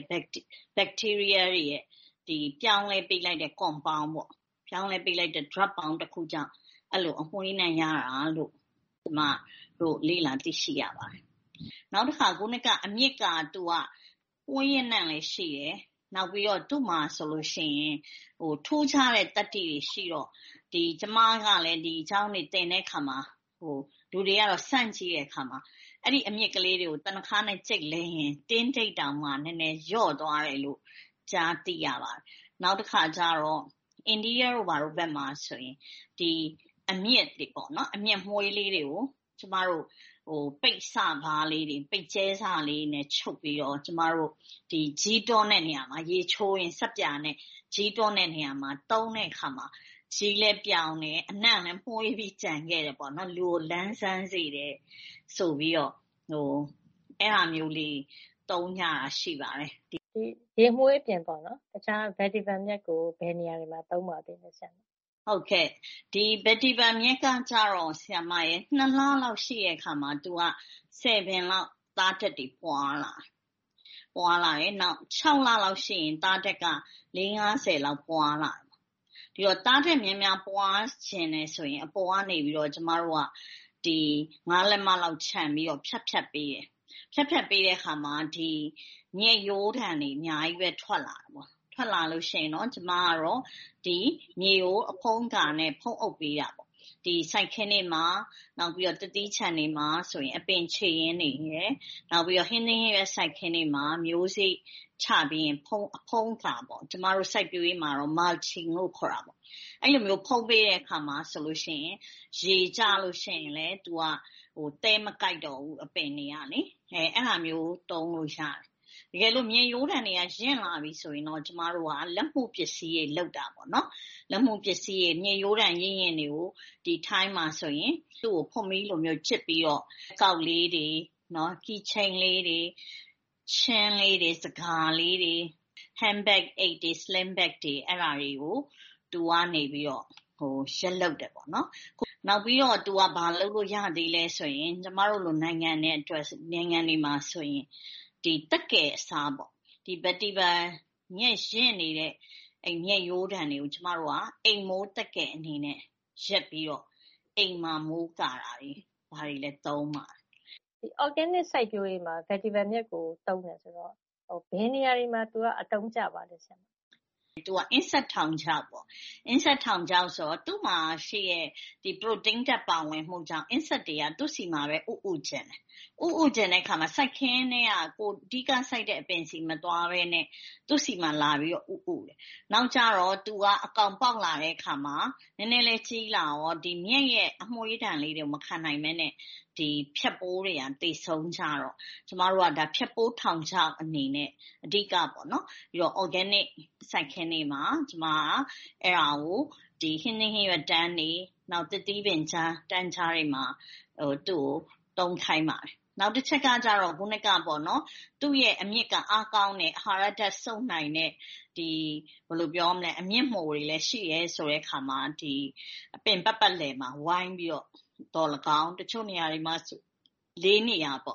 bacteria တွေရဲ့ဒီပြောင်းလဲပေးလိုက်တဲ့ compound ပေါ့ပြောင်းလဲပေးလိုက်တဲ့ drug bound တစ်ခုကြောင့်အဲ့လိုအမွှေးနဲ့ရတာလို့ဒီမှာတို့လေ့လာသိရှိရပါတယ်နောက်တစ်ခါခုနကအမြင့်ကသူကပွင့်ရနံ့လည်းရှိတယ်နောက်ပြီးတော့သူ့မှာဆိုလို့ရှိရင်ဟိုထိုးချတဲ့တတ္တိတွေရှိတော့ဒီကျမကလည်းဒီအကြောင်းတွေတင်တဲ့ခါမှာဟိုလူတွေကတော့စန့်ကြည့်တဲ့ခါမှာအဲ့ဒီအမြင့်ကလေးတွေကိုတနခါနဲ့ကြိတ်လဲရင်တင်းတိတ်တောင်မှနည်းနည်းညော့သွားတယ်လို့ကြားသိရပါတယ်နောက်တစ်ခါကျတော့အိန္ဒိယတို့ဘာလို့ဘက်မှာဆိုရင်ဒီအမြင့်တွေပေါ့နော်အမြင့်မွှေးလေးတွေကိုကျမတို့ဟိုပိတ်စဘားလေးတွေပိတ်ကျဲစလေးနဲ့ချုပ်ပြီးတော့ကျမတို့ဒီဂျီတွန်းတဲ့နေရာမှာရေချိုးရင်စက်ပြာနဲ့ဂျီတွန်းတဲ့နေရာမှာတုံးတဲ့အခါမှာဂျီလည်းပြောင်းတယ်အနံ့လည်းမှုေးပြီးကြံခဲ့တယ်ပေါ့နော်လူကိုလန်းဆန်းစေတယ်ဆိုပြီးတော့ဟိုအဲ့ဟာမျိုးလေးတုံးကြတာရှိပါတယ်ဒီရေမှုေးပြင်ပေါ့နော်တခြား vetiver မြက်ကိုဘယ်နေရာတွေမှာသုံးပါသေးလဲဆရာဟုတ်ကဲ့ဒီ vetiver မြက်ကကြတော့ဆရာမရဲ့နှစ်လလောက်ရှိရဲ့အခါမှာ तू ကဆယ်ပင်လောက်သားတက်တွေပွားလာပွားလာရဲ့နောက်ခြောက်လလောက်ရှိရင်သားတက်ကလေးငါးဆယ်လောက်ပွားလာဒီတော့သားတက်များများပွားခြင်းနဲ့ဆိုရင်အပေါ်ကနေပြီးတော့ကျမတို့ကဒီငါးလက်မလောက်ခြံပြီးတော့ဖြတ်ဖြတ်ပေးတယ်ဖြတ်ဖြတ်ပေးတဲ့အခါမှာဒီညက်ရိုးထန်တွေအများကြီးပဲထွက်လာတယ်ပေါ့ထွက်လာလို့ရှိရင်တော့ကျမကတော့ဒီမြေကိုအဖုံးကာနဲ့ဖုံးအုပ်ပေးတာပေါ့ဒီစိုက်ခင်းတွေမှာနောက်ပြီးတော့တတိချန်တွေမှာဆိုရင်အပင်ချေရင်းတွေရယ်နောက်ပြီးတော့ဟင်းသင်းရဲ့စိုက်ခင်းတွေမှာမျိုးစိချပြီးရင်ဖုံးအဖုံးကာပေါ့ကျမတို့စိုက်ပျိုးရေးမှာတော့ mulching လို့ခေါ်တာပေါ့အဲ့လိုမျိုးဖုံးပေးတဲ့အခါမှာဆိုလို့ရှိရင်ရေကျလို့ရှိရင်လည်း तू ကဟိုတဲမကိုက်တော့ဘူးအပင်တွေကလေအဲအဲ့ဟာမျိုးတုံးလို့ရတယ်တကယ်လို့မြေရိုးတံတွေကရင့်လာပြီဆိုရင်တော့ကျမတို့ကလက်မှုပစ္စည်းတွေလောက်တာပေါ့နော်လက်မှုပစ္စည်းတွေမြေရိုးတံရင့်ရင့်တွေကိုဒီထိုင်းမှာဆိုရင်သူ့ကိုဖွန်မီလိုမျိုးချစ်ပြီးတော့ကောက်လေးတွေနော် key chain လေးတွေချင်းလေးတွေစကားလေးတွေ handbag အိတ်တွေ slim bag တွေအဲ့ဒါတွေကိုသူကနေပြီးတော့ဟိုရက်လောက်တယ်ပေါ့နော်နောက်ပြီးတော့ तू ကဘာလုပ်လို့ရသေးလဲဆိုရင်ကျမတို့လိုနိုင်ငံနဲ့အတွက်နိုင်ငံတွေမှာဆိုရင်ဒီတက်ကဲအစားပေါ့ဒီ vetiver ညက်ရင့်နေတဲ့အဲ့ညက်ရိုးတံတွေကိုကျမတို့ကအိမ်မိုးတက်ကဲအနေနဲ့ရက်ပြီးတော့အိမ်မှာမိုးကာတာတွေဘာတွေလဲသုံးပါဒီ organic စိုက်ပျိုးရေးမှာ vetiver မြက်ကိုသုံးတယ်ဆိုတော့ဟိုဘယ်နေရာတွေမှာ तू ကအတုံးကျပါလဲဆရာသူက insect ထောင်ချောက်ပေါ့ insect ထောင်ချောက်ဆိုတော့သူ့မှာရှိရဲ့ဒီ protein တက်ပါဝင်မှုကြောင့် insect တွေကသူ့စီမှာပဲဥဥကျင်တယ်ဥဥကျင်တဲ့အခါမှာစိုက်ခင်းနဲ့ကကိုအဓိကစိုက်တဲ့အပင်စီမသွားပဲနဲ့သူ့စီမှာလာပြီးတော့ဥဥတယ်နောက်ကြတော့သူကအကောင်ပေါက်လာတဲ့အခါမှာနည်းနည်းလေးကြီးလာတော့ဒီမြက်ရဲ့အမွှေးတံလေးတွေမခံနိုင်မဲနဲ့ဒီဖြက်ပိုးတွေကတိတ်ဆုံးကြတော့ကျမတို့ကဒါဖြက်ပိုးထောင်ချောက်အနေနဲ့အဓိကပေါ့နော်ပြီးတော့ organic စိုက်ခင်းတွေမှာကျမကအဲ့ဒါကိုဒီဟင်းသင်းဟင်းရွက်တန်းတွေနောက်တတိပင်ချမ်းတန်းချားတွေမှာဟိုသူ့ကိုတုံးခိုင်းပါတယ်နောက်တစ်ချက်ကကြတော့ခုနကပေါ့နော်သူ့ရဲ့အမြင့်ကအားကောင်းတဲ့အာဟာရဓာတ်စုံနိုင်တဲ့ဒီဘယ်လိုပြောမလဲအမြင့်မှုတွေလည်းရှိရဲဆိုတဲ့ခါမှာဒီအပင်ပတ်ပတ်လည်မှာဝိုင်းပြီးတော့တော်လကောင်းတချို့နေရာတွေမှာလေးနေရာပေါ့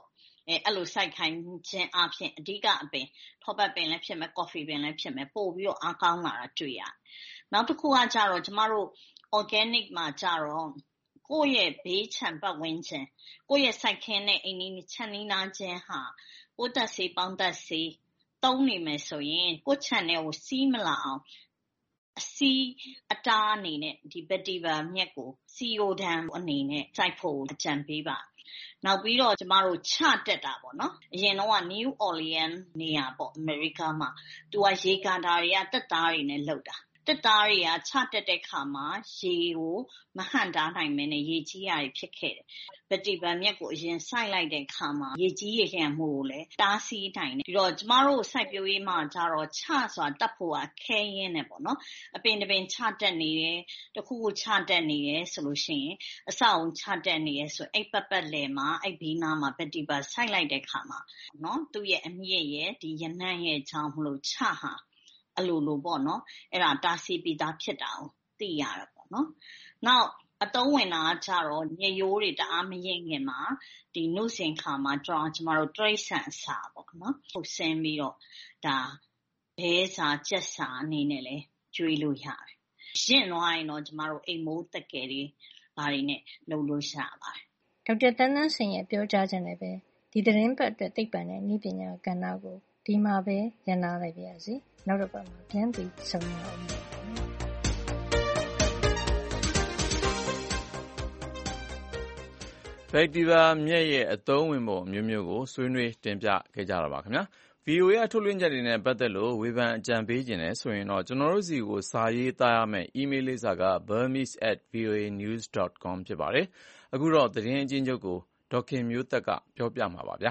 အဲ့လိုစိုက်ခိုင်းခြင်းအပြင်အဓိကအပင်ထောပတ်ပင်လည်းဖြစ်မယ်ကော်ဖီပင်လည်းဖြစ်မယ်ပို့ပြီးတော့အားကောင်းလာတာတွေ့ရတယ်နောက်တစ်ခုကကြတော့ကျမတို့ organic မှာကြတော့ကိုယ့်ရဲ့ဘေးခြံပတ်ဝန်းကျင်ကိုယ့်ရဲ့စိုက်ခင်းနဲ့အိမ်နီးခြံနီးနားချင်းဟာပိုးတက်စေးပေါင်းတက်စေးသုံးနေမယ်ဆိုရင်ကိုယ့်ခြံထဲကိုစီးမလာအောင်အစီအတားအနေနဲ့ဒီ vetiver မြက်ကို C O ဒဏ်အနေနဲ့စိုက်ဖို့အကြံပေးပါနောက်ပြီးတော့ကျမတို့ချတက်တာပေါ့နော်အရင်တော့က New Orleans နေရာပေါ့အမေရိကမှာသူကရေကန်တာတွေကတက်သားတွေနဲ့လှုပ်တာတက်သားတွေကချတက်တဲ့ခါမှာရေကိုမဟန့်တားနိုင်မင်းနဲ့ရေကြီးရဖြစ်ခဲ့တယ်ဗတီဗန်မြက်ကိုအရင်စိုက်လိုက်တဲ့ခါမှာရေကြီးရေခံမှုကိုလည်းတားဆီးနိုင်တယ်ပြီးတော့ကျမတို့စိုက်ပျိုးရေးမှာကြတော့ချဆိုတာတက်ဖို့ကခဲရင်းနေပေါ့နော်အပင်တစ်ပင်ချတက်နေတယ်တစ်ခုခုချတက်နေတယ်ဆိုလို့ရှိရင်အဆောက်အုံချတက်နေရဆိုအိပ်ပတ်ပတ်လေမှာအိပ်ဘီနာမှာဗတီဗန်စိုက်လိုက်တဲ့ခါမှာနော်သူ့ရဲ့အမြင့်ရဲ့ဒီရနံ့ရဲ့ချောင်းမလို့ချဟာအလိုလိုပေါ့နော်အဲ့ဒါတာစီပီတာဖြစ်တာကိုသိရတာပေါ့နော်နောက်အတုံးဝင်တာကြတော့ညရိုးတွေတအားမရင်ငင်မှာဒီနှုတ်စင်ခါမှာကျွန်တော်တို့တရိတ်ဆန်စာပေါ့နော်ဟုတ်ဆင်းပြီးတော့ဒါဘဲစာကြက်စာအနေနဲ့လဲကျွေးလို့ရတယ်ရှင်းသွားရင်တော့ကျွန်တော်တို့အိမ်မိုးတက်ကယ်တွေဘာတွေနဲ့လုပ်လို့ရပါတယ်ဒေါက်တာတန်းတန်းစင်ရဲ့ပြောကြားခြင်းနဲ့ပဲဒီသတင်းပတ်အတွက်သိပ္ပံနဲ့နည်းပညာကဏ္ဍကိုဒီမှာပဲရန်နာလိုက်ပါရစေနောက်တစ်ပတ်မှာပြန်ပြီးဆုံရအောင်ဗက်တီဗာမြက်ရဲ့အသုံးဝင်ပုံမျိုးမျိုးကိုဆွေးနွေးတင်ပြခဲ့ကြတာပါခင်ဗျာ ဗီအိုအေ ထုတ်လွှင့်ချက်တွေနဲ့ပတ်သက်လို့ဝေဖန်အကြံပေးခြင်းနဲ့ဆိုရင်တော့ကျွန်တော်တို့စီကိုစာရေးသားရမယ့် email လိပ်စာက burmese at voa news dot com ဖြစ်ပါတယ်အခုတော့သတင်းအချင်းချုပ်ကိုဒေါက်ခင်မျိုးသက်ကပြောပြမှာပါဗျာ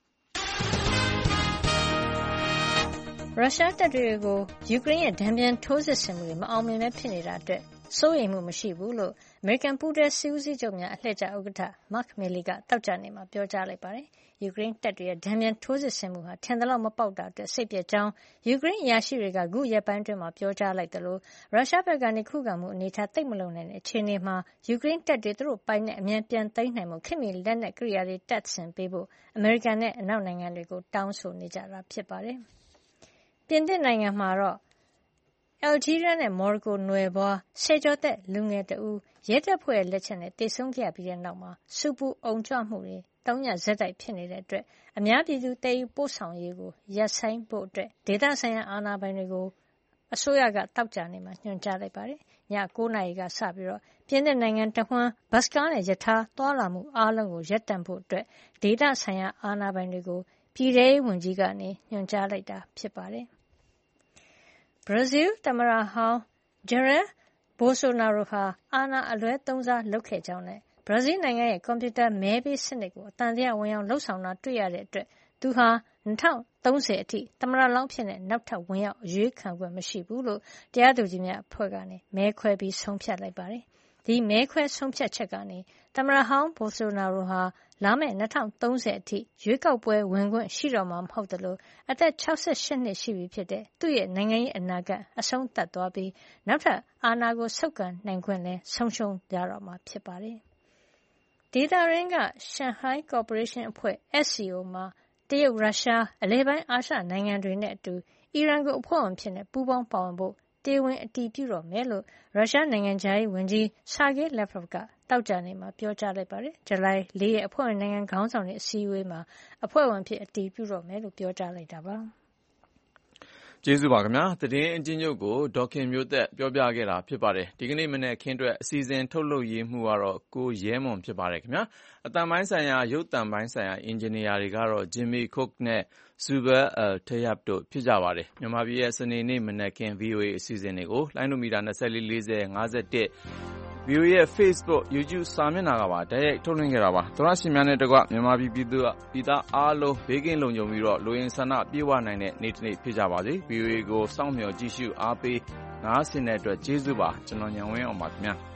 ရုရှားတပ်တွေကိုယူကရိန်းရဲ့ဒဏ်ပြန်ထိုးစစ်ဆင်မှုတွေမအောင်မြင်ပဲဖြစ်နေတာအတွက်စိုးရိမ်မှုမရှိဘူးလို့အမေရိကန်ပူးတွဲစစ်ဦးစီးချုပ်များအလှည့်ကျဥက္ကဋ္ဌ Mark Milley ကတောက်ကြနေမှာပြောကြားလိုက်ပါတယ်။ယူကရိန်းတပ်တွေရဲ့ဒဏ်ပြန်ထိုးစစ်ဆင်မှုဟာထင်သလောက်မပေါက်တာအတွက်စိတ်ပြတ်ကြောင်းယူကရိန်းအရာရှိတွေကခုရက်ပိုင်းအတွင်းမှာပြောကြားလိုက်တယ်လို့ရုရှားဘက်ကနေခုခံမှုအနေထားသိပ်မလုံနိုင်တဲ့အခြေအနေမှာယူကရိန်းတပ်တွေသူတို့ပိုင်တဲ့အမြန်ပြန်သိမ်းနိုင်မှုခင်မီလက်နက်ကိရိယာတွေတပ်ဆင်ပေးဖို့အမေရိကန်နဲ့အနောက်နိုင်ငံတွေကိုတောင်းဆိုနေကြတာဖြစ်ပါတယ်။ပြင်သစ်နိုင်ငံမှာတော့အယ်ဂျီးရီးယားနဲ့မော်ရိုကိုနွယ်ဘွားဆယ်ကျော်သက်လူငယ်တဦးရဲတပ်ဖွဲ့ရဲ့လက်ချက်နဲ့တေဆုံးခဲ့ပြီးတဲ့နောက်မှာစူပူအုံကြွမှုတွေတောင်းရဇက်တိုက်ဖြစ်နေတဲ့အတွက်အများပြည်သူတည်ယူပို့ဆောင်ရေးကိုရပ်ဆိုင်းဖို့အတွက်ဒေသဆိုင်ရာအာဏာပိုင်တွေကိုအစိုးရကတောက်ကြနေမှာညွှန်ကြားလိုက်ပါတယ်။ည၉နာရီကစပြီးတော့ပြင်သစ်နိုင်ငံတဝန်းဘတ်စကားနဲ့ယထာသွားလာမှုအားလုံးကိုရပ်တန့်ဖို့အတွက်ဒေသဆိုင်ရာအာဏာပိုင်တွေကိုပြည်ထောင်စုဝန်ကြီးကနေညွှန်ကြားလိုက်တာဖြစ်ပါတယ်။ဘရာဇီးသမ္မတဟောင်းဂျယ်ရာဘိုဆိုနာရိုဟာအာဏာအလွဲသုံးစားလုပ်ခဲ့ကြောင်းနဲ့ဘရာဇီးနိုင်ငံရဲ့ကွန်ပျူတာမဲပေးစနစ်ကိုအတန်တရားဝင်အောင်လှုပ်ဆောင်တာတွေ့ရတဲ့အတွက်သူဟာ၂၀၃၀အထိသမ္မတလောင်းဖြစ်တဲ့နောက်ထပ်ဝင်ရောက်အရွေးခံခွင့်မရှိဘူးလို့တရားသူကြီးများအဖွဲ့ကနေမဲခွဲပြီးဆုံးဖြတ်လိုက်ပါတယ်။ဒီမဲခွဲဆုံးဖြတ်ချက်ကနေသမ္မတဟောင်းဘိုဆိုနာရိုဟာလာမယ့်၂၀၃၀အထိရွေးကောက်ပွဲဝင်ခွင့်ရှိတော့မှာမဟုတ်သလိုအသက်၆၈နှစ်ရှိပြီဖြစ်တဲ့သူ့ရဲ့နိုင်ငံရေးအနာဂတ်အဆုံးသတ်သွားပြီးနောက်ထပ်အာဏာကိုဆုပ်ကိုင်နိုင်ခွင့်လည်းဆုံးရှုံးကြတော့မှာဖြစ်ပါတယ်။ဒေသရင်းကရှန်ဟိုင်းကော်ပိုရေးရှင်းအဖွဲ့ S C O မှာတရုတ်ရုရှားအလဲပိုင်းအာရှနိုင်ငံတွေနဲ့အတူအီရန်ကိုအဖွဲ့ဝင်ဖြစ်နေပူးပေါင်းပါဝင်ဖို့တေဝင်အတီးပြုတော့မယ်လို့ရုရှားနိုင်ငံခြားရေးဝန်ကြီးဆာဂေးလက်ဖ်ကတောက်ကြနေမှာပြောကြားလိုက်ပါတယ်။ဇူလိုင်၄ရက်အဖွဲ့ဝင်နိုင်ငံခေါင်းဆောင်တွေအစည်းအဝေးမှာအဖွဲ့ဝင်ဖြစ်အတီးပြုတော့မယ်လို့ပြောကြားလိုက်တာပါ။ကျေးဇူးပါခင်ဗျာ။သတင်းအချင်းချုပ်ကိုဒေါက်ခင်မျိုးသက်ပြောပြခဲ့တာဖြစ်ပါတယ်။ဒီကနေ့မနေ့ခင်းအတွက်အစီအစဉ်ထုတ်လုပ်ရေးမှုကတော့ကိုရဲမွန်ဖြစ်ပါတယ်ခင်ဗျာ။အတန်ပိုင်းဆိုင်ရာရုပ်တံပိုင်းဆိုင်ရာအင်ဂျင်နီယာတွေကတော့ Jimmy Cook နဲ့ Zubair Al-Tayyab တို့ဖြစ်ကြပါတယ်။မြန်မာပြည်ရဲ့စနေနေ့မနက်ခင်း ဗီအိုအေ အစီအစဉ်တွေကိုလိုင်းနိုမီတာ၂၄ ၄၀ ၅၁ ဗီအိုအေရဲ့ Facebook YouTube စာမျက်နှာကပါတိုက်ရိုက်ထုတ်လွှင့်ခဲ့တာပါ။သောရရှင်များနဲ့တကွမြန်မာပြည်ပြည်သူပြည်သားအားလုံးဘေးကင်းလုံခြုံပြီးတော့လူရင်းဆန္ဒပြေဝနိုင်တဲ့နေ့တစ်နေ့ဖြစ်ကြပါစေ။ ဗီအိုအေကိုစောင့်မျှော်ကြည့်ရှုအားပေးနားဆင်တဲ့အတွက်ကျေးဇူးပါ။ကျွန်တော်ညံဝင်းအောင်ပါခင်ဗျာ။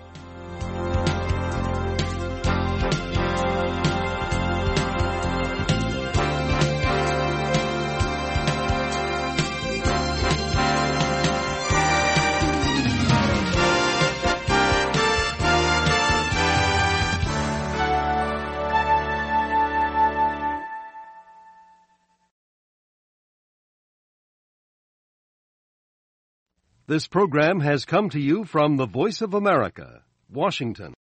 This program has come to you from the Voice of America, Washington.